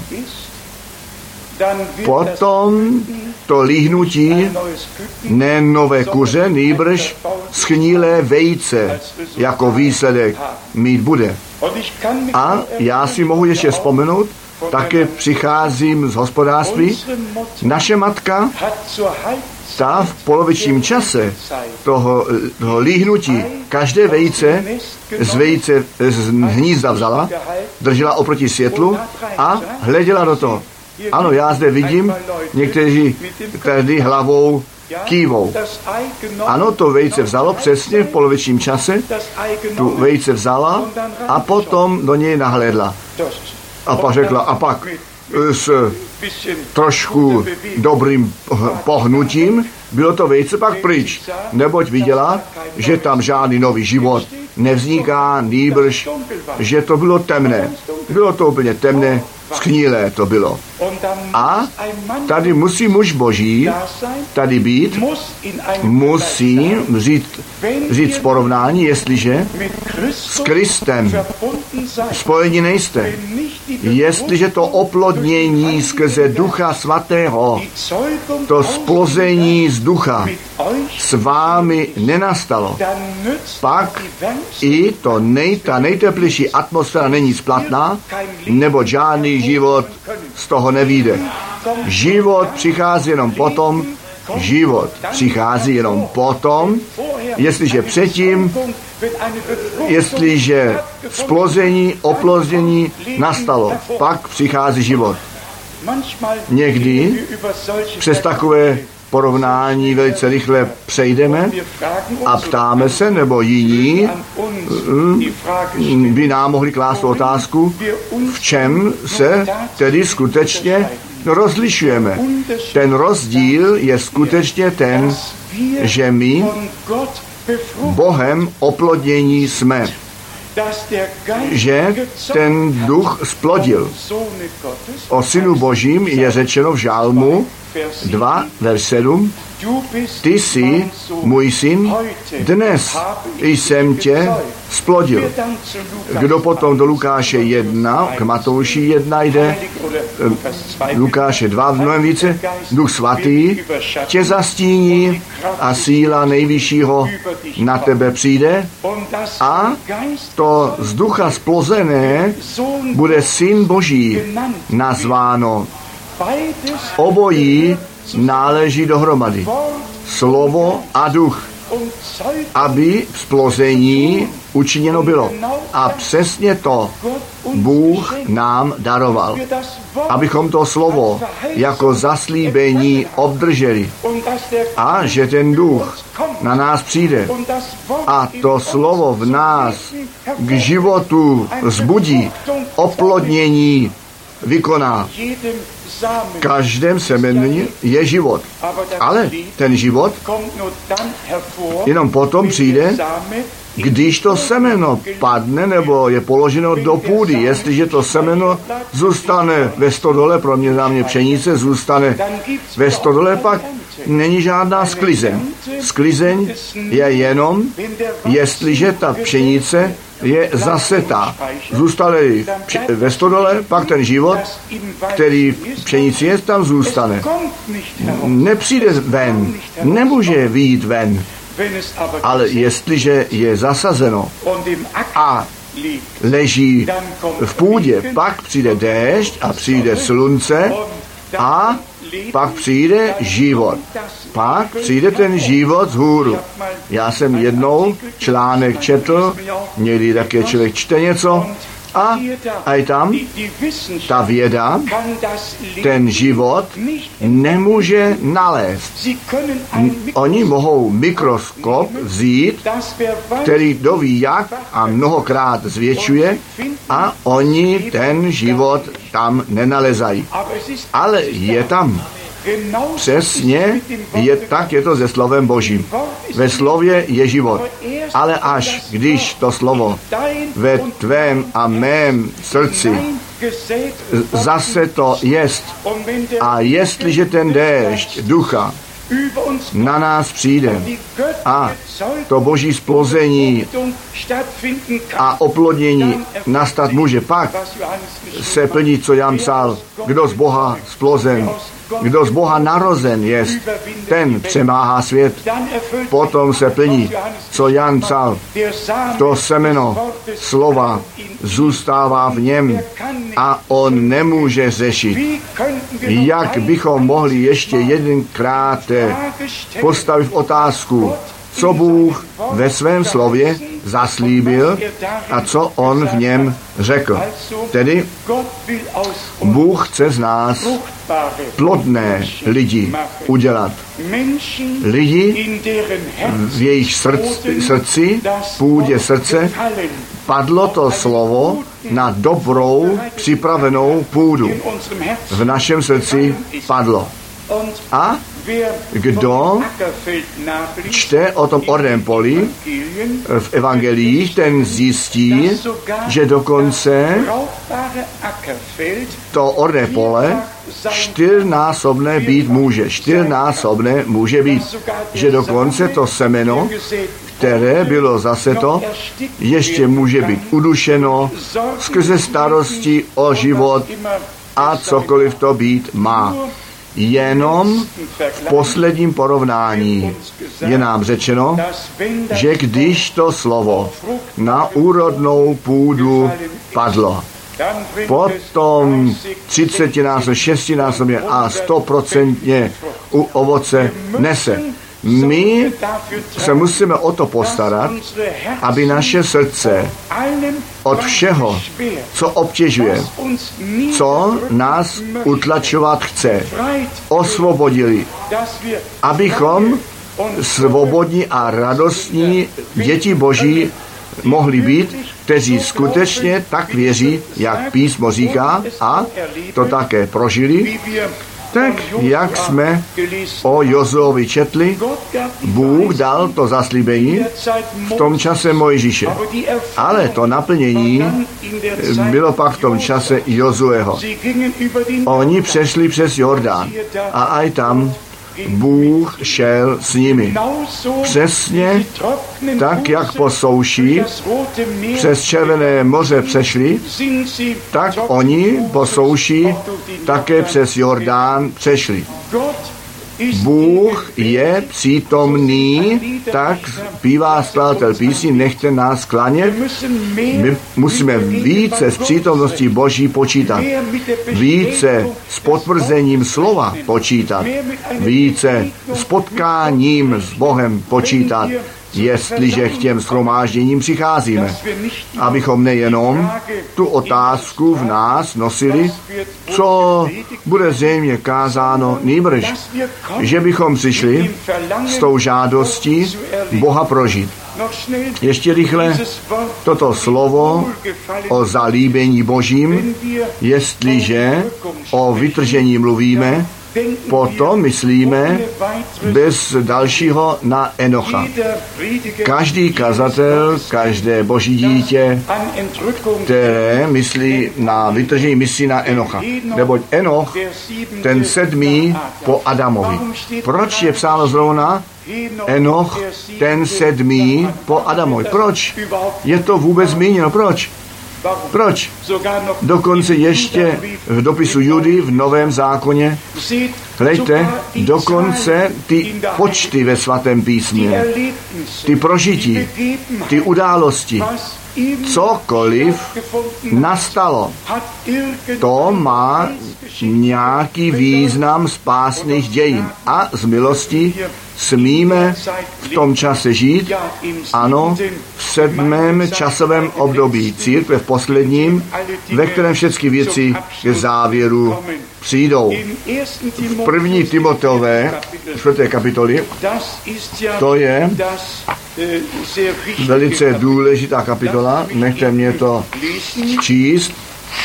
potom to líhnutí ne nové kuře, nýbrž schnilé vejce jako výsledek mít bude. A já si mohu ještě vzpomenout, také přicházím z hospodářství, naše matka, ta v polovičním čase toho líhnutí každé vejce z hnízda vzala, držela oproti světlu a hleděla do toho. Ano, já zde vidím, někteří tady hlavou kývou. Ano, to vejce vzalo přesně v polovičním čase, tu vejce vzala a potom do něj nahlédla. A pak řekla, a pak s trošku dobrým pohnutím bylo to vejce pak pryč, neboť viděla, že tam žádný nový život nevzniká, nýbrž, že to bylo temné. Bylo to úplně temné, schnilé to bylo. A tady musí muž Boží tady být, musí říct porovnání, jestliže s Kristem spojení nejste. Jestliže to oplodnění skrze Ducha Svatého, to splození z Ducha s vámi nenastalo, pak i ta nejteplejší atmosféra není splatná, nebo žádný život z toho nevyjde. Život přichází jenom potom, jestliže splození, oploznění nastalo, pak přichází život. Někdy přes takové porovnání velice rychle přejdeme a ptáme se, nebo jiní by nám mohli klást otázku, v čem se tedy skutečně rozlišujeme. Ten rozdíl je skutečně ten, že my Bohem oplodnění jsme. že ten duch splodil. O synu Božím je řečeno v Žálmu 2, verš 7. Ty jsi, můj syn, dnes jsem tě splodil. Kdo potom do Lukáše 1, k Matouši 1 jde, Lukáše 2 mnohem více, Duch svatý tě zastíní a síla nejvyššího na tebe přijde a to z ducha splozené bude syn Boží nazváno. Obojí náleží dohromady. Slovo a duch, aby splození učiněno bylo. A přesně to Bůh nám daroval, abychom to slovo jako zaslíbení obdrželi a že ten duch na nás přijde a to slovo v nás k životu vzbudí, oplodnění vykoná. V každém semeni je život, ale ten život jenom potom přijde, když to semeno padne nebo je položeno do půdy. Jestliže to semeno zůstane ve stodole, pro mě zámě pšenice, zůstane ve stodole, pak není žádná sklizeň. Sklizeň je jenom, jestliže ta pšenice je zasetá. Zůstane ve stodole, pak ten život, který v pšenici je, tam zůstane. Nepřijde ven, nemůže vyjít ven. Ale jestliže je zasazeno a leží v půdě, pak přijde déšť a přijde slunce a pak přijde život. Pak přijde ten život z hůru. Já jsem jednou článek četl, někdy také člověk čte něco a i tam ta věda ten život nemůže nalézt. Oni mohou mikroskop vzít, který doví jak a mnohokrát zvětšuje a oni ten život tam nenalezají. Ale je tam. Přesně tak je to se slovem Božím. Ve slově je život. Ale až když to slovo ve tvém a mém srdci zase to jest a jestliže ten déšť ducha na nás přijde a to Boží splození a oplodnění nastat může, pak se plní, co Jan psal, kdo z Boha splozen, kdo z Boha narozen jest, ten přemáhá svět. Potom se plní, co Jan psal, to semeno slova zůstává v něm a on nemůže řešit. Jak bychom mohli ještě jedenkrát postavit otázku, co Bůh ve svém slově zaslíbil a co on v něm řekl. Tedy Bůh chce z nás plodné lidi udělat. Lidi, v jejich srdci, půdě srdce, padlo to slovo na dobrou, připravenou půdu. V našem srdci padlo. A kdo čte o tom orném poli v evangeliích, ten zjistí, že dokonce to orné pole čtyřnásobné být může. Čtyřnásobné může být, že dokonce to semeno, které bylo zaseto, ještě může být udušeno skrze starosti o život a cokoliv to být má. Jenom v posledním porovnání je nám řečeno, že když to slovo na úrodnou půdu padlo, potom 30násobně, 6násobně a 100% u ovoce nese. My se musíme o to postarat, aby naše srdce od všeho, co obtěžuje, co nás utlačovat chce, osvobodili, abychom svobodní a radostní děti Boží mohli být, kteří skutečně tak věří, jak písmo říká, a to také prožili, Tak, jak jsme o Jozuovi četli, Bůh dal to zaslíbení v tom čase Mojžíše. Ale to naplnění bylo pak v tom čase Jozueho. Oni přešli přes Jordán a aj tam Bůh šel s nimi. Přesně tak, jak po souši přes Červené moře přešli, tak oni po souši také přes Jordán přešli. Bůh je přítomný, tak zpívá skladatel písní, nechte nás klanět. My musíme více s přítomností Boží počítat, více s potvrzením slova počítat, více s potkáním s Bohem počítat, jestliže k těm shromážděním přicházíme. Abychom nejenom tu otázku v nás nosili, co bude zřejmě kázáno, nýbrž, že bychom přišli s tou žádostí Boha prožít. Ještě rychle toto slovo o zalíbení Božím, jestliže o vytržení mluvíme, potom myslíme bez dalšího na Enocha. Každý kazatel, každé Boží dítě, které myslí na vytržení, myslí na Enocha. Neboť Enoch, ten 7. po Adamovi. Proč je psáno zrovna Enoch, ten 7. po Adamovi? Proč je to vůbec zmíněno? Proč? Proč? Dokonce ještě v dopisu Judy v Novém zákoně, hleďte, dokonce ty počty ve svatém písmě, ty prožití, ty události, cokoliv nastalo, to má nějaký význam spásných dějin. A z milosti smíme v tom čase žít, ano, v 7. časovém období církve v posledním, ve kterém všechny věci k závěru přijdou. V 1. Timoteové 4. kapitoli, to je velice důležitá kapitola, nechte mě to číst.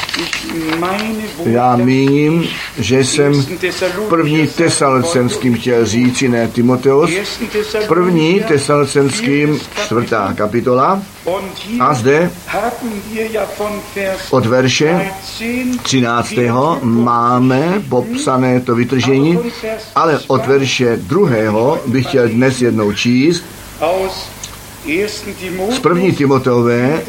Já míním, že jsem 1. Tesalonickým chtěl říci, ne Timoteus, 1. Tesalonickým 4. kapitola a zde od verše 13. máme popsané to vytržení, ale od verše 2. bych chtěl dnes jednou číst z 1. Timoteové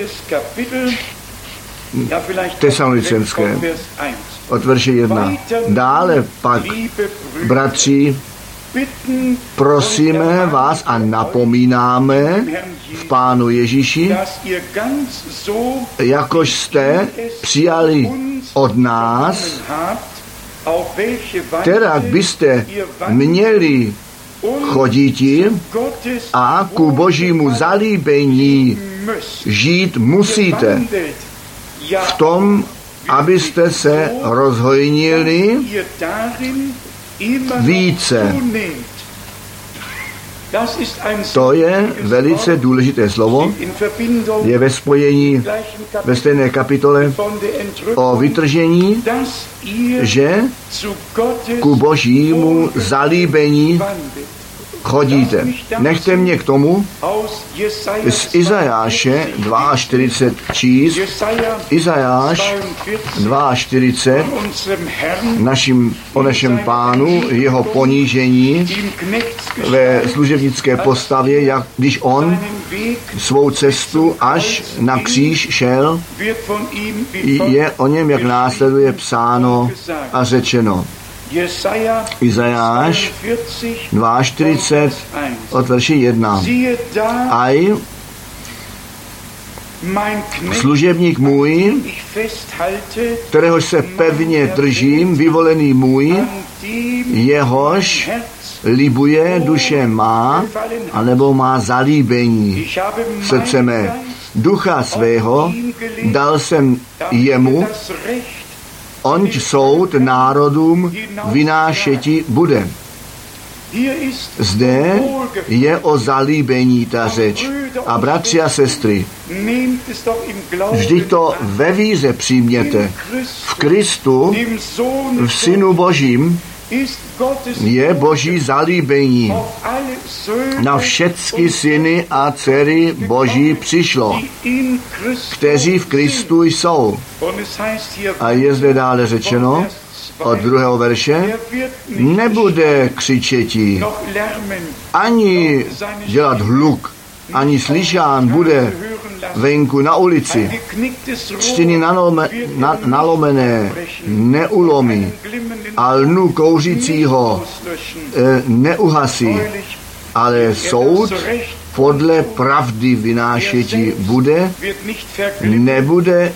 Tesalonicenské od verše 1. Dále pak, bratři, prosíme vás a napomínáme v Pánu Ježíši, jakož jste přijali od nás, teda byste měli chodíti a ku Božímu zalíbení žít musíte. V tom, abyste se rozhojnili více. To je velice důležité slovo. Je ve spojení ve stejné kapitole o vytržení, že ku Božímu zalíbení chodíte. Nechte mě k tomu z Izajáše 42 číst. Izajáš 42 o našem Pánu, jeho ponížení ve služebnické postavě, jak když on svou cestu až na kříž šel, je o něm, jak následuje psáno a řečeno. Izajáš 42 od verše 1. Aj služebník můj, kteréhož se pevně držím, vyvolený můj, jehož libuje duše má, anebo má zalíbení srdce mé. Ducha svého dal jsem jemu, onť soud národům vynášeti bude. Zde je o zalíbení ta řeč. A bratři a sestry, vždyť to ve víře přijměte. V Kristu, v Synu Božím, je Boží zalíbení. Na všechny syny a dcery Boží přišlo, kteří v Kristu jsou. A je zde dále řečeno od 2. verše, nebude křičetí, ani dělat hluk, ani slyšán bude venku na ulici. Třtiny nalomené neulomí a lnu kouřícího neuhasí, ale soud podle pravdy vynášetí bude, nebude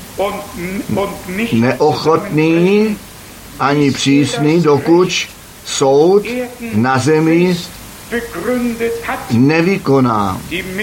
neochotný ani přísný, dokud soud na zemi nevykoná.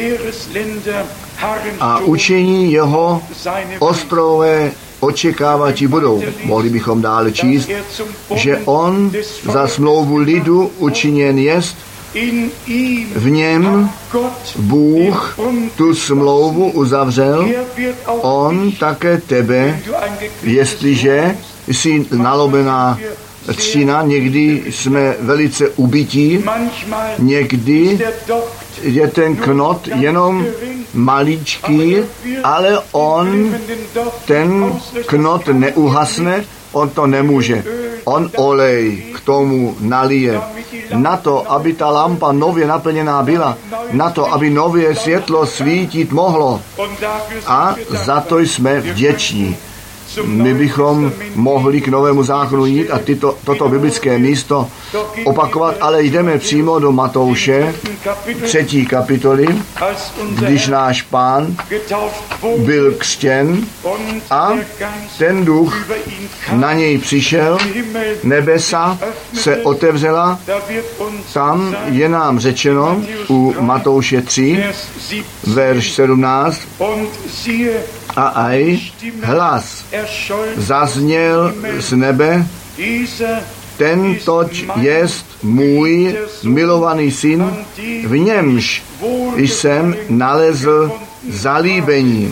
A učení jeho ostrovové očekávat budou. Mohli bychom dále číst, že on za smlouvu lidu učiněn jest, v něm Bůh tu smlouvu uzavřel, on také tebe, jestliže jsi nalomená třtina, někdy jsme velice ubití, někdy je ten knot jenom maličký, ale ten knot neuhasne, on to nemůže. On olej k tomu nalije. Na to, aby ta lampa nově naplněná byla, na to, aby nově světlo svítit mohlo. A za to jsme vděční. My bychom mohli k Novému zákonu jít a toto biblické místo opakovat, ale jdeme přímo do Matouše 3. kapitoly, když náš Pán byl křtěn a ten duch na něj přišel, nebesa se otevřela, tam je nám řečeno u Matouše 3, verš 17, a aj hlas zazněl z nebe, tentoť jest můj milovaný syn, v němž jsem nalezl zalíbení.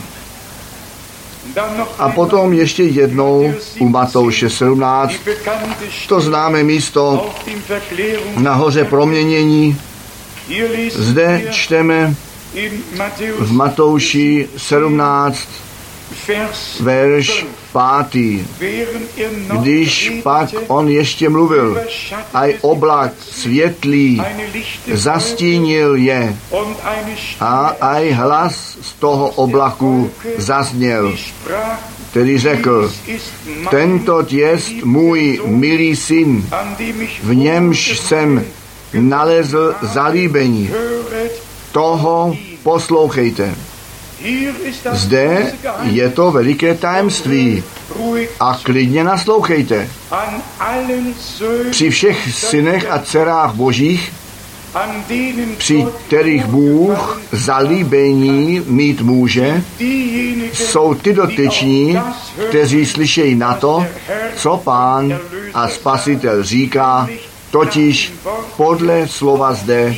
A potom ještě jednou u Matouše 17, to známe místo na hoře proměnění. Zde čteme v Matouši 17, verš 5. Když pak on ještě mluvil, aj oblak světlý zastínil je a aj hlas z toho oblaku zazněl, který řekl, tento jest můj milý syn, v němž jsem nalezl zalíbení. Toho poslouchejte. Zde je to veliké tajemství a klidně naslouchejte. Při všech synech a dcerách božích, při kterých Bůh zalíbení mít může, jsou ty dotyční, kteří slyšejí na to, co Pán a Spasitel říká, totiž podle slova zde,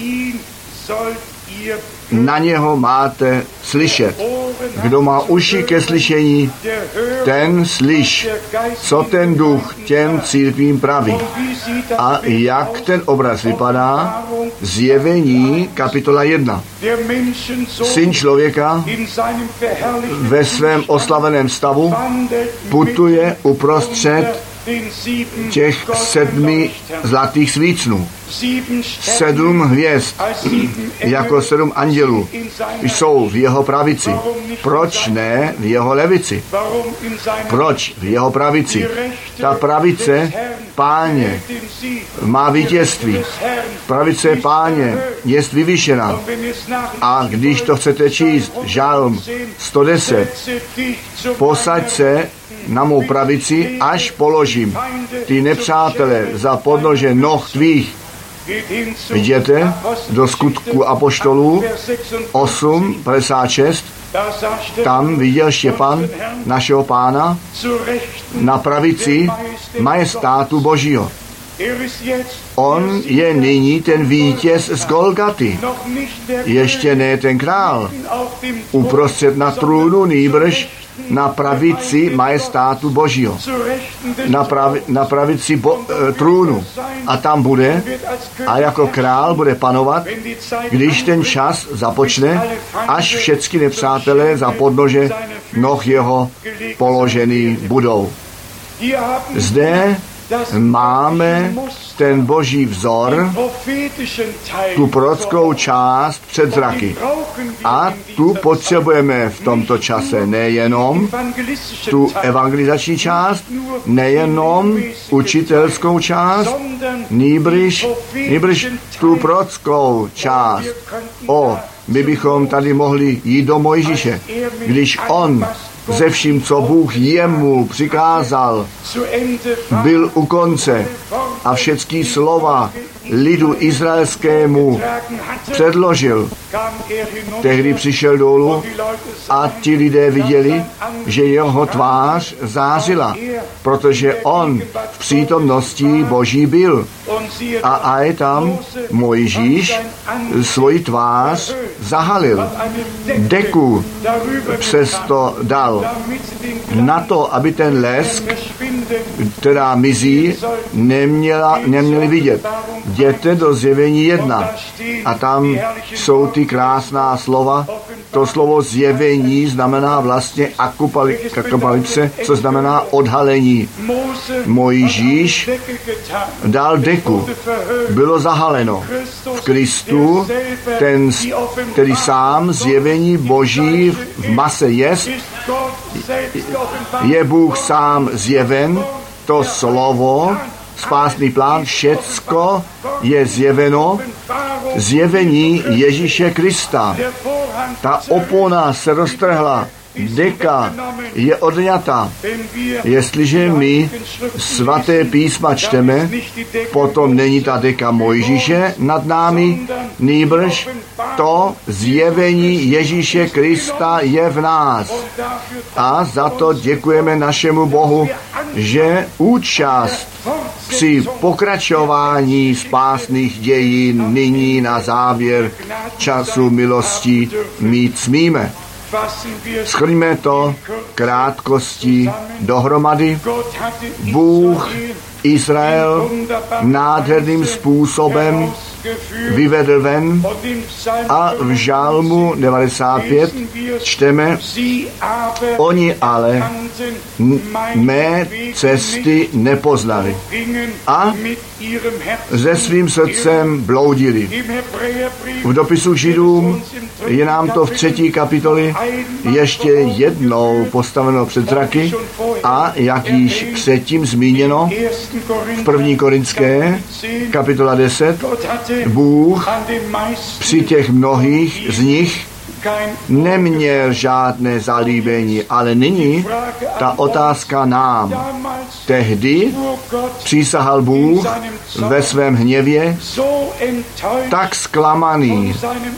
na něho máte slyšet. Kdo má uši ke slyšení, ten slyš, co ten duch těm církvím praví. A jak ten obraz vypadá? Zjevení, kapitola 1. Syn člověka ve svém oslaveném stavu putuje uprostřed těch 7 zlatých svícnů. 7 hvězd, jako 7 andělů, jsou v jeho pravici. Proč ne v jeho levici? Proč v jeho pravici? Ta pravice Páně má vítězství. Pravice Páně je vyvyšená. A když to chcete číst, Žálm 110, posaď se na mou pravici, až položím ty nepřátelé za podnože noh tvých. Vidíte do Skutku apoštolů 8:56, tam viděl Štěpán našeho Pána na pravici majestátu Božího. On je nyní ten vítěz z Golgaty. Ještě ne ten král uprostřed na trůnu, nýbrž na pravici majestátu Božího, na pravici trůnu. A tam bude a jako král bude panovat, když ten čas započne, až všechny nepřátelé za podnože noh jeho položený budou. Zde máme ten boží vzor, tu prorockou část před zraky. A tu potřebujeme v tomto čase nejenom tu evangelizační část, nejenom učitelskou část, nýbrž tu prorockou část. My bychom tady mohli jít do Mojžíše, když on ze vším, co Bůh jemu přikázal, byl u konce a všechny slova lidu izraelskému předložil. Tehdy přišel dolů a ti lidé viděli, že jeho tvář zářila, protože on v přítomnosti Boží byl. A je tam Mojžíš svoji tvář zahalil. Deku přesto dal na to, aby ten lesk, která mizí, neměli vidět. Jděte do Zjevení 1 a tam jsou ty krásná slova. To slovo zjevení znamená vlastně apokalypse, co znamená odhalení. Mojžíš dal deku. Bylo zahaleno. V Kristu, který sám zjevení Boží v mase je Bůh sám zjeven, to slovo, spásný plán, všecko je zjeveno, zjevení Ježíše Krista. Ta opona se roztrhla, deka je odňata. Jestliže my svaté písma čteme, potom není ta deka Mojžíše nad námi, nýbrž to zjevení Ježíše Krista je v nás. A za to děkujeme našemu Bohu, že účast při pokračování spásných dějin nyní na závěr času milosti mít smíme. Shrňme to krátkostí dohromady. Bůh Izrael nádherným způsobem vyvedl ven a v Žalmu 95 čteme: oni ale mé cesty nepoznali a se svým srdcem bloudili. V dopisu Židům je nám to v 3. kapitoli ještě jednou postaveno před zraky a jak již předtím zmíněno v 1. Korinské kapitola 10, Bůh při těch mnohých z nich neměl žádné zalíbení, ale nyní ta otázka nám. Tehdy přísahal Bůh ve svém hněvě tak zklamaný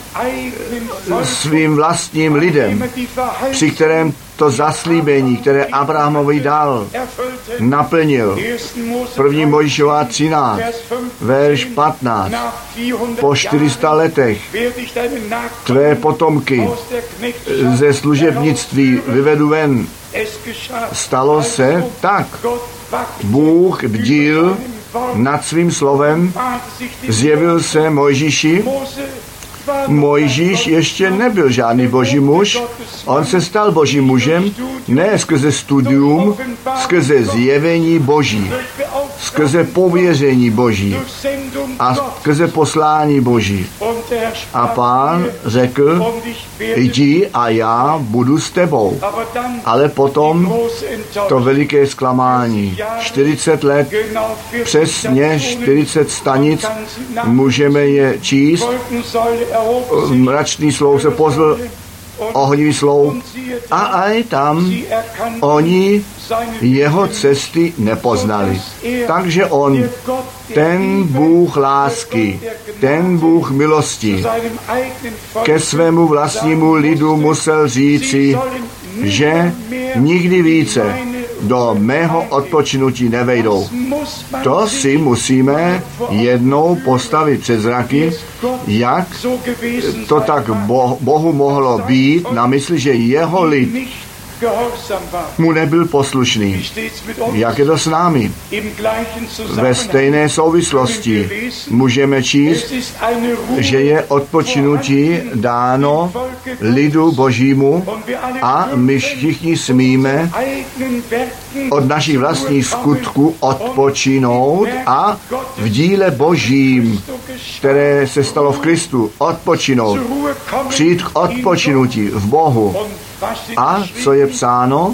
svým vlastním lidem, při kterém to zaslíbení, které Abrahamovi dal, naplnil. 1. Mojžíšova 13, verš 15. Po 400 letech tvé potomky ze služebnictví vyvedu ven. Stalo se tak. Bůh bdil nad svým slovem, zjevil se Mojžíši. Mojžíš ještě nebyl žádný boží muž, on se stal božím mužem ne skrze studium, skrze zjevení boží, skrze pověření boží a skrze poslání boží. A Pán řekl: jdi a já budu s tebou. Ale potom to veliké zklamání. 40 let, přesně 40 stanic, můžeme je číst. Mračný sloup se pozl, ohnivý sloup, a aj tam oni jeho cesty nepoznali. Takže on, ten Bůh lásky, ten Bůh milosti, ke svému vlastnímu lidu musel říci, že nikdy více do mého odpočinutí nevejdou. To si musíme jednou postavit před zraky, jak to tak Bohu mohlo být na mysli, že jeho lid mu nebyl poslušný. Jak je to s námi? Ve stejné souvislosti můžeme číst, že je odpočinutí dáno lidu Božímu a my všichni smíme od našich vlastních skutků odpočinout a v díle Božím, které se stalo v Kristu, odpočinout, přijít k odpočinutí v Bohu. A co je psáno?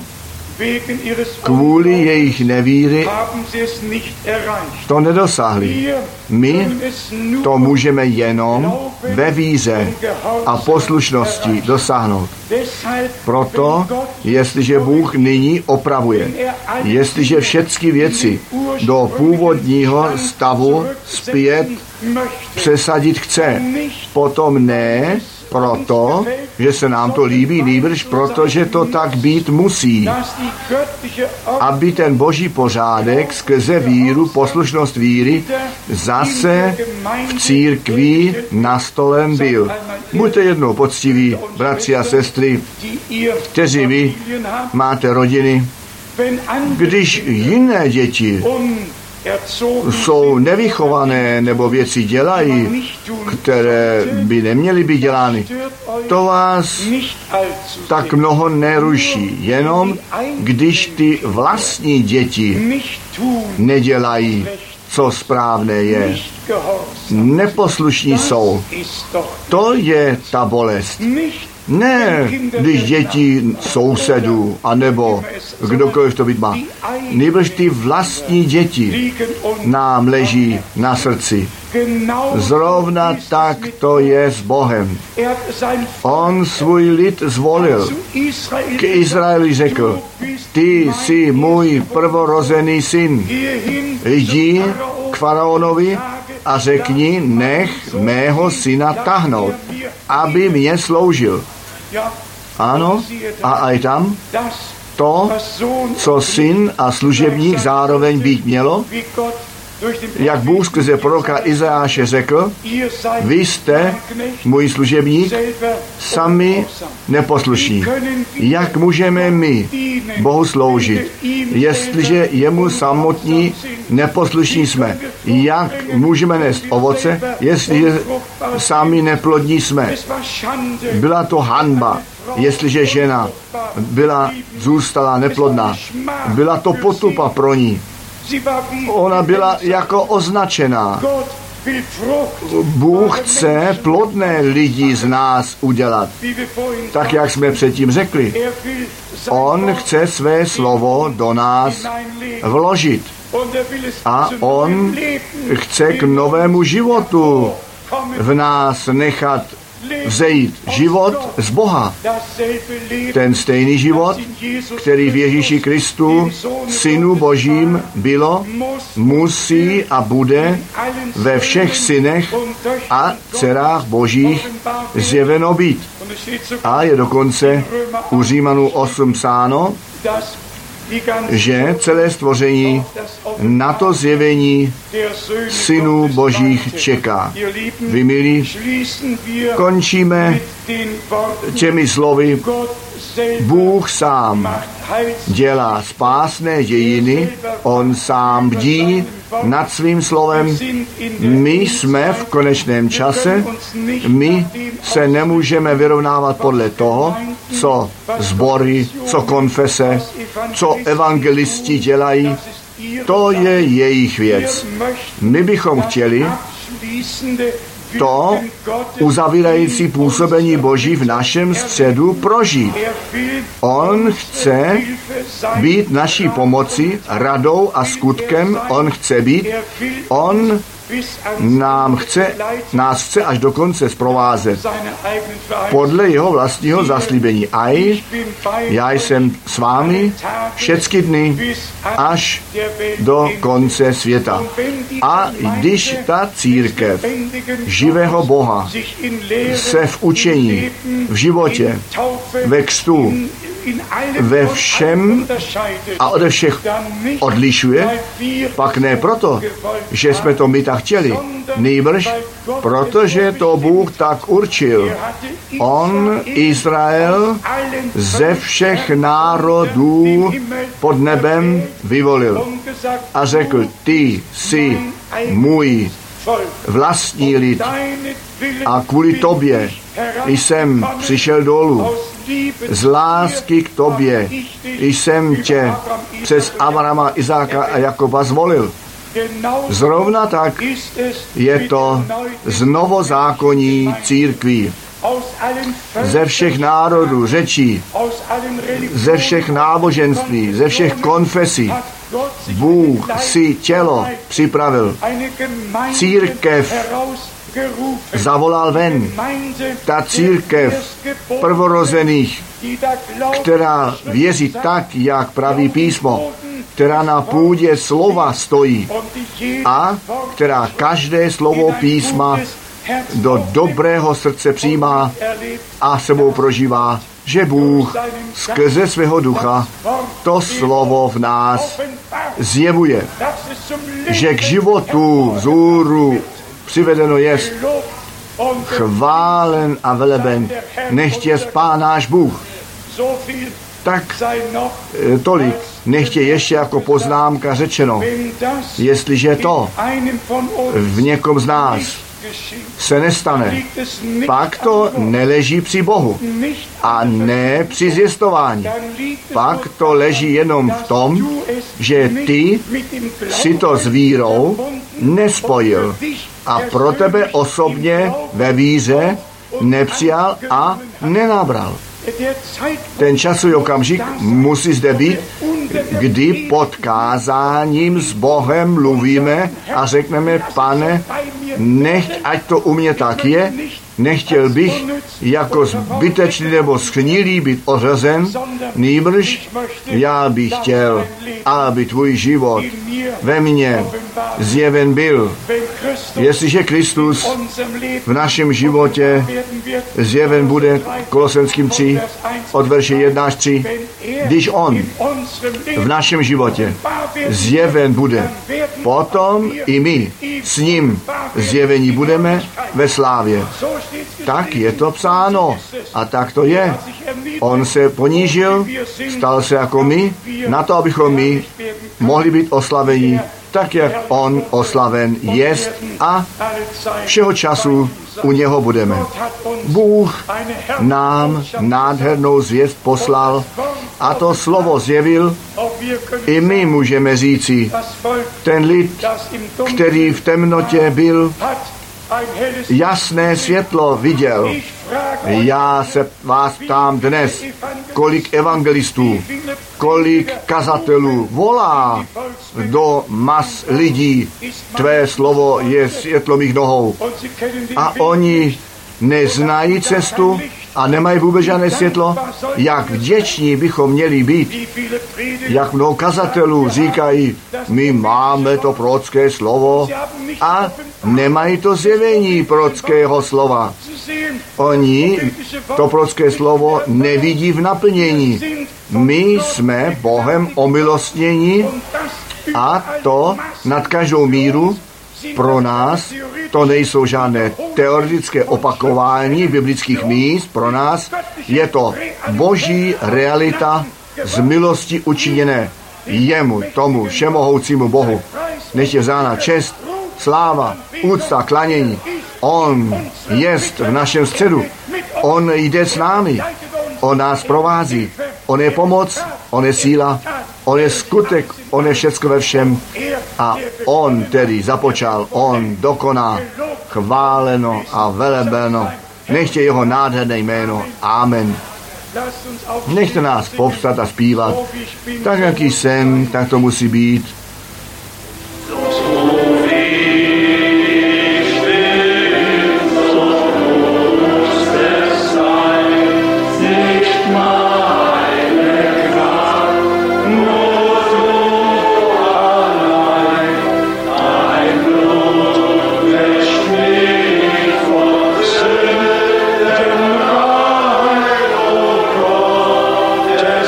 Kvůli jejich nevíry to nedosáhli. My to můžeme jenom ve víře a poslušnosti dosáhnout. Proto, jestliže Bůh nyní opravuje, jestliže všechny věci do původního stavu zpět přesadit chce, potom ne proto, že se nám to líbí, nýbrž protože to tak být musí. Aby ten boží pořádek skrze víru, poslušnost víry, zase v církvi nastolen byl. Buďte jednou poctiví, bratři a sestry, kteří vy máte rodiny, když jiné děti jsou nevychované nebo věci dělají, které by neměly být dělány, to vás tak mnoho neruší. Jenom když ty vlastní děti nedělají, co správné je, neposlušní jsou, to je ta bolest. Ne, když děti sousedů, anebo kdokoliv to být má. Nýbrž ty vlastní děti nám leží na srdci. Zrovna tak to je s Bohem. On svůj lid zvolil. K Izraeli řekl, ty jsi můj prvorozený syn. Jdi k faraonovi a řekni, nech mého syna tahnout, aby mě sloužil. Ano, a aj tam to, co syn a služebník zároveň být mělo, jak Bůh skrze proroka Izajáše řekl, vy jste můj služebník, sami neposlušní. Jak můžeme my Bohu sloužit, jestliže jemu samotní neposlušní jsme? Jak můžeme nést ovoce, jestliže sami neplodní jsme? Byla to hanba, jestliže žena zůstala neplodná. Byla to potupa pro ní. Ona byla jako označená. Bůh chce plodné lidi z nás udělat. Tak, jak jsme předtím řekli. On chce své slovo do nás vložit. A on chce k novému životu v nás nechat vzejít život z Boha. Ten stejný život, který v Ježíši Kristu, Synu Božím, bylo, musí a bude ve všech synech a dcerách Božích zjeveno být. A je dokonce u Římanů 8 psáno, že celé stvoření na to zjevení synů Božích čeká. Vy, milí, končíme těmi slovy. Bůh sám dělá spásné dějiny, on sám bdí nad svým slovem. My jsme v konečném čase, my se nemůžeme vyrovnávat podle toho, co sbory, co konfese, co evangelisti dělají. To je jejich věc. My bychom chtěli to uzavírající působení Boží v našem středu prožít. On chce být naší pomocí, radou a skutkem. On chce být. On nás chce až do konce zprovázet podle jeho vlastního zaslíbení. A já jsem s vámi všechny dny až do konce světa. A když ta církev živého Boha se v učení, v životě, ve křtu, ve všem a ode všech odlišuje, pak ne proto, že jsme to my tak chtěli, nýbrž protože to Bůh tak určil. On Izrael ze všech národů pod nebem vyvolil a řekl, ty jsi můj vlastní lid a kvůli tobě jsem přišel dolů. Z lásky k tobě jsem tě přes Abrahama, Izáka a Jakoba zvolil. Zrovna tak je to z novozákonní církví. Ze všech národů, řečí, ze všech náboženství, ze všech konfesí Bůh si tělo připravil. Církev zavolal ven. Ta církev prvorozených, která věří tak, jak praví písmo, která na půdě slova stojí a která každé slovo písma do dobrého srdce přijímá a sebou prožívá, že Bůh skrze svého ducha to slovo v nás zjevuje, že k životu vzhůru přivedeno jest. Chválen a veleben nechtě Pán náš Bůh. Tak tolik nechtě ještě jako poznámka řečeno. Jestliže to v někom z nás se nestane, pak to neleží při Bohu a ne při zjistování. Pak to leží jenom v tom, že ty si to s vírou nespojil a pro tebe osobně ve víře nepřijal a nenabral. Ten časový okamžik musí zde být, kdy pod kázáním s Bohem mluvíme a řekneme, Pane, nechť, ať to u mě tak je, nechtěl bych jako zbytečný nebo schnilý být ořezen, nýbrž já bych chtěl, aby tvůj život ve mně zjeven byl. Jestliže Kristus v našem životě zjeven bude, Kolosenským 3, od verše 1 až 3, když on v našem životě zjeven bude, potom i my s ním zjevení budeme ve slávě. Tak je to psáno a tak to je. On se ponížil, stal se jako my, na to, abychom my mohli být oslaveni, tak jak on oslaven jest a všeho času u něho budeme. Bůh nám nádhernou zvěst poslal a to slovo zjevil. I my můžeme říci, ten lid, který v temnotě byl, jasné světlo viděl. Já se vás ptám dnes, kolik evangelistů, kolik kazatelů volá do mas lidí, tvé slovo je světlo mých nohou. A oni neznají cestu a nemají vůbec žádné světlo. Jak vděční bychom měli být. Jak mnoho kazatelů říkají, my máme to prorocké slovo a nemají to zjevení prorockého slova. Oni to prorocké slovo nevidí v naplnění. My jsme Bohem omilostněni a to nad každou míru. Pro nás to nejsou žádné teoretické opakování biblických míst, pro nás je to boží realita z milosti učiněné jemu, tomu všemohoucímu Bohu. Nech je vzána čest, sláva, úcta, klanění. On jest v našem středu. On jde s námi. On nás provází. On je pomoc, on je síla, on je skutek, on je všecko ve všem. A on tedy započal, on dokoná. Chváleno a velebeno. Nechtě jeho nádherné jméno. Amen. Nechte nás povstat a zpívat. Tak, jaký jsem, tak to musí být. Des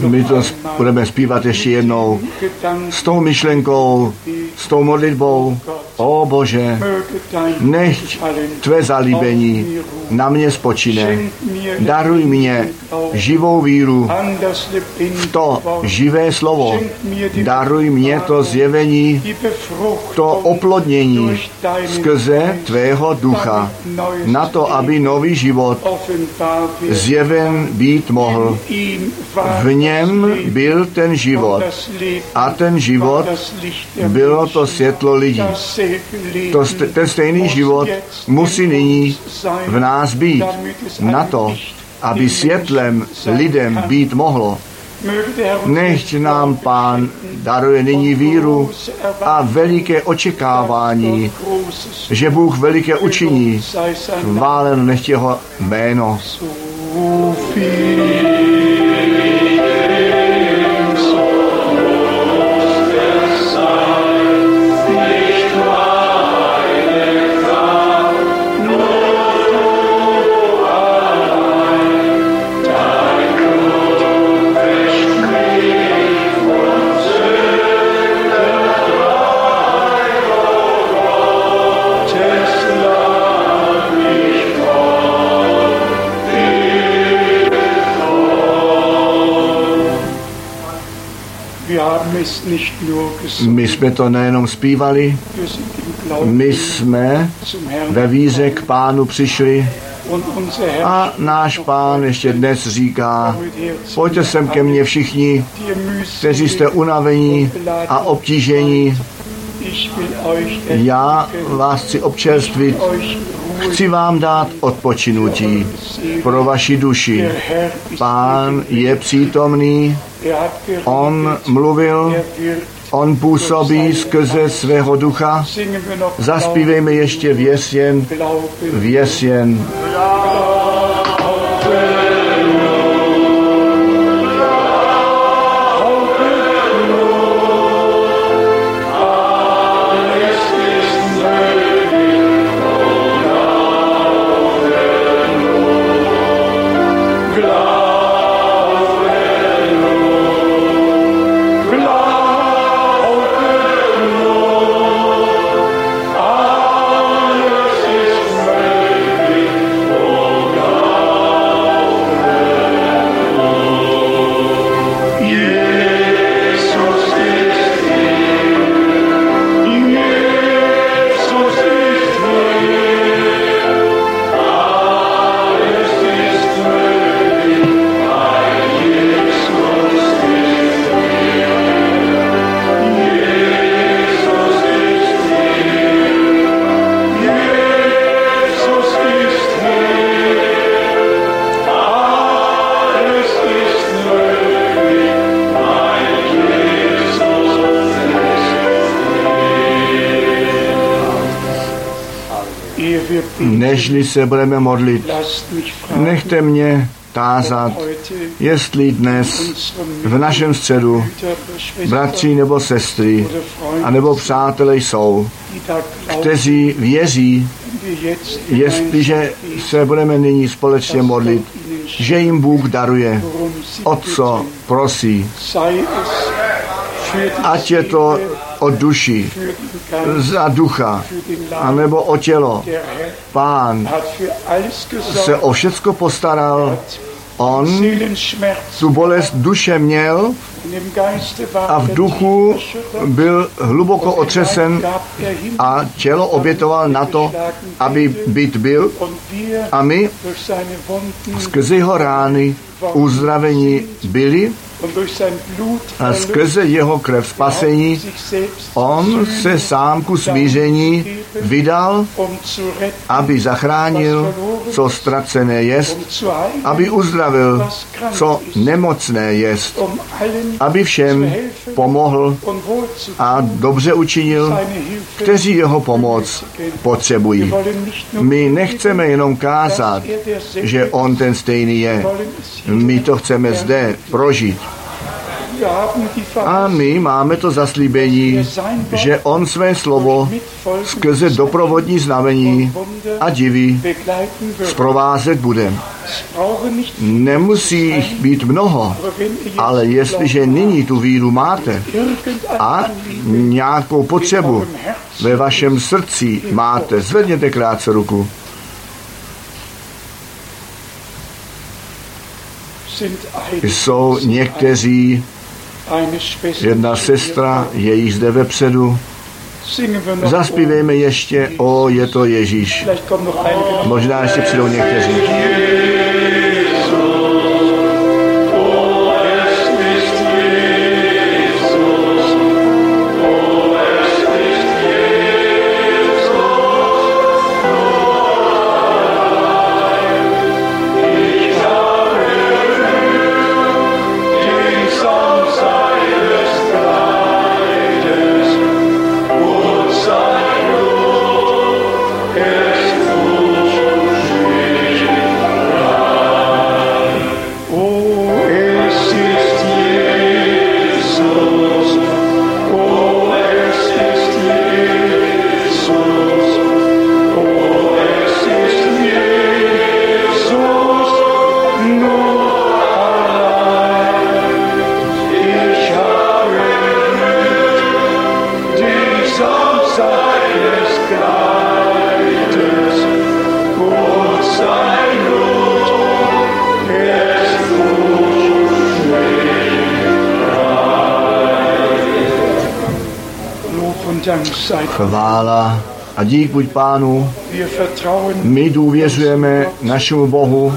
My to budeme zpívat ještě jednou s tou myšlenkou, s tou modlitbou. O Bože, nechť tvé zalíbení na mě spočine. Daruj mě živou víru v to živé slovo. Daruj mě to zjevení, to oplodnění skrze tvého ducha, na to, aby nový život zjeven být mohl. V něm byl ten život a ten život bylo to světlo lidí. Ten stejný život musí nyní v nás být, na to, aby světlem lidem být mohlo. Nechť nám Pán daruje nyní víru a veliké očekávání, že Bůh veliké učiní. Chválen nechť jeho jméno. My jsme to nejenom zpívali, my jsme ve víře k Pánu přišli a náš Pán ještě dnes říká, pojďte sem ke mně všichni, kteří jste unavení a obtížení. Já vás chci občerstvit, chci vám dát odpočinutí pro vaši duši. Pán je přítomný, on mluvil, on působí skrze svého ducha. Zaspívejme ještě věsjen, věsjen. Nežli se budeme modlit, nechte mě tázat, jestli dnes v našem středu bratři nebo sestry, anebo přátelé jsou, kteří věří, jestliže se budeme nyní společně modlit, že jim Bůh daruje, o co prosí. Ať je to o duši, za ducha, anebo o tělo. Pán se o všecko postaral, on tu bolest duše měl a v duchu byl hluboko otřesen a tělo obětoval na to, aby byt byl, a my skrze jeho rány uzdravení byli a skrze jeho krev spasení on se sám ku smíření vydal, aby zachránil, co ztracené jest, aby uzdravil, co nemocné jest, aby všem pomohl a dobře učinil, kteří jeho pomoc potřebují. My nechceme jenom kázat, že on ten stejný je. My to chceme zde prožít. A my máme to zaslíbení, že on své slovo skrze doprovodní znamení a divy zprovázet bude. Nemusí jich být mnoho, ale jestliže nyní tu víru máte a nějakou potřebu ve vašem srdci máte, zvedněte krátce ruku. Jsou někteří, jedna sestra, je již zde vepředu. Zaspívejme ještě, o, je to Ježíš. Možná ještě přijdou někteří. Chvála a dík buď Pánu. My důvěřujeme našemu Bohu.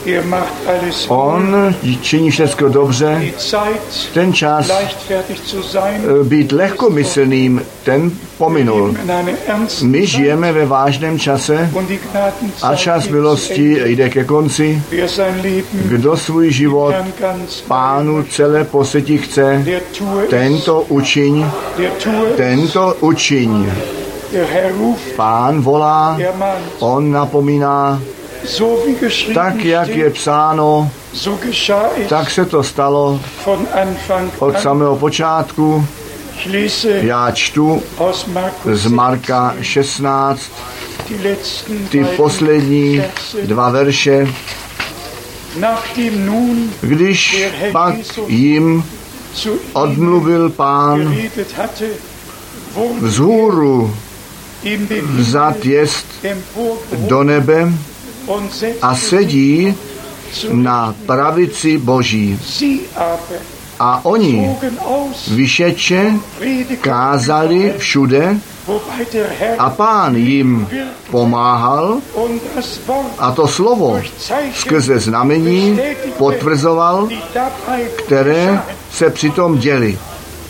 On činí všechno dobře. Ten čas být lehkomyslným, ten pominul. My žijeme ve vážném čase a čas milosti jde ke konci. Kdo svůj život Pánu celé posvětí chce, tento učiň, tento učiň. Pán volá, on napomíná. Tak, jak je psáno, tak se to stalo od samého počátku. Já čtu z Marka 16 ty poslední 2 verše. Když pak jim odmluvil Pán, vzhůru vzat jest do nebe a sedí na pravici Boží. A oni vyšeče kázali všude a Pán jim pomáhal a to slovo skrze znamení potvrzoval, které se přitom děly.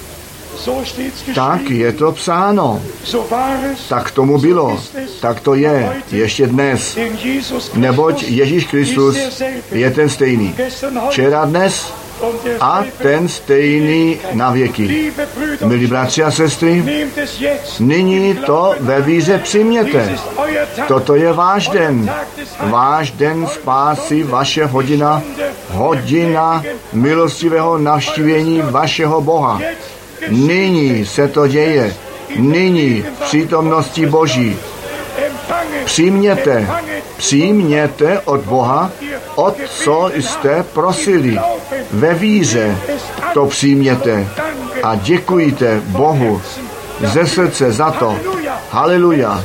Tak je to psáno. Tak tomu bylo. Tak to je ještě dnes. Neboť Ježíš Kristus je ten stejný. Včera, dnes a ten stejný na věky. Milí bratři a sestry, nyní to ve víře přijměte. Toto je váš den. Váš den spásy, vaše hodina, hodina milostivého navštívení vašeho Boha. Nyní se to děje. Nyní v přítomnosti Boží. Přijměte od Boha, o co jste prosili. Ve víře to přijměte a děkujte Bohu ze srdce za to. Haleluja.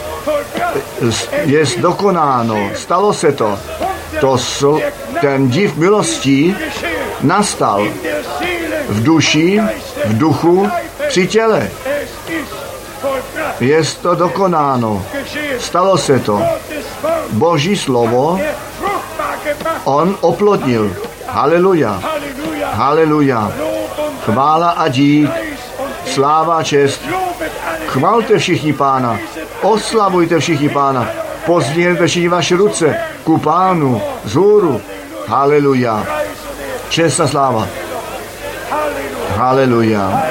Je dokonáno, stalo se to. Ten div milostí nastal v duši, v duchu, při těle. Je to dokonáno. Stalo se to. Boží slovo on oplodnil. Haleluja. Haleluja. Chvála a dík. Sláva a čest. Chvalte všichni Pána. Oslavujte všichni Pána. Pozdvihněte všichni vaše ruce ku Pánu vzhůru. Haleluja. Čest a sláva. Haleluja.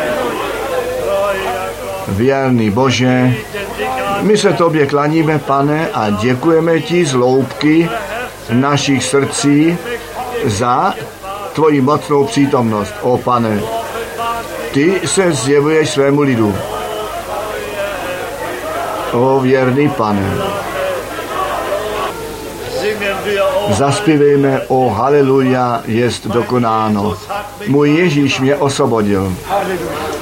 Věrný Bože, my se tobě klaníme, Pane, a děkujeme ti z hloubky našich srdcí za tvoji mocnou přítomnost, o Pane. Ty se zjevuješ svému lidu. O věrný Pane. Zaspívejme o haleluja, jest dokonáno. Můj Ježíš mě osvobodil.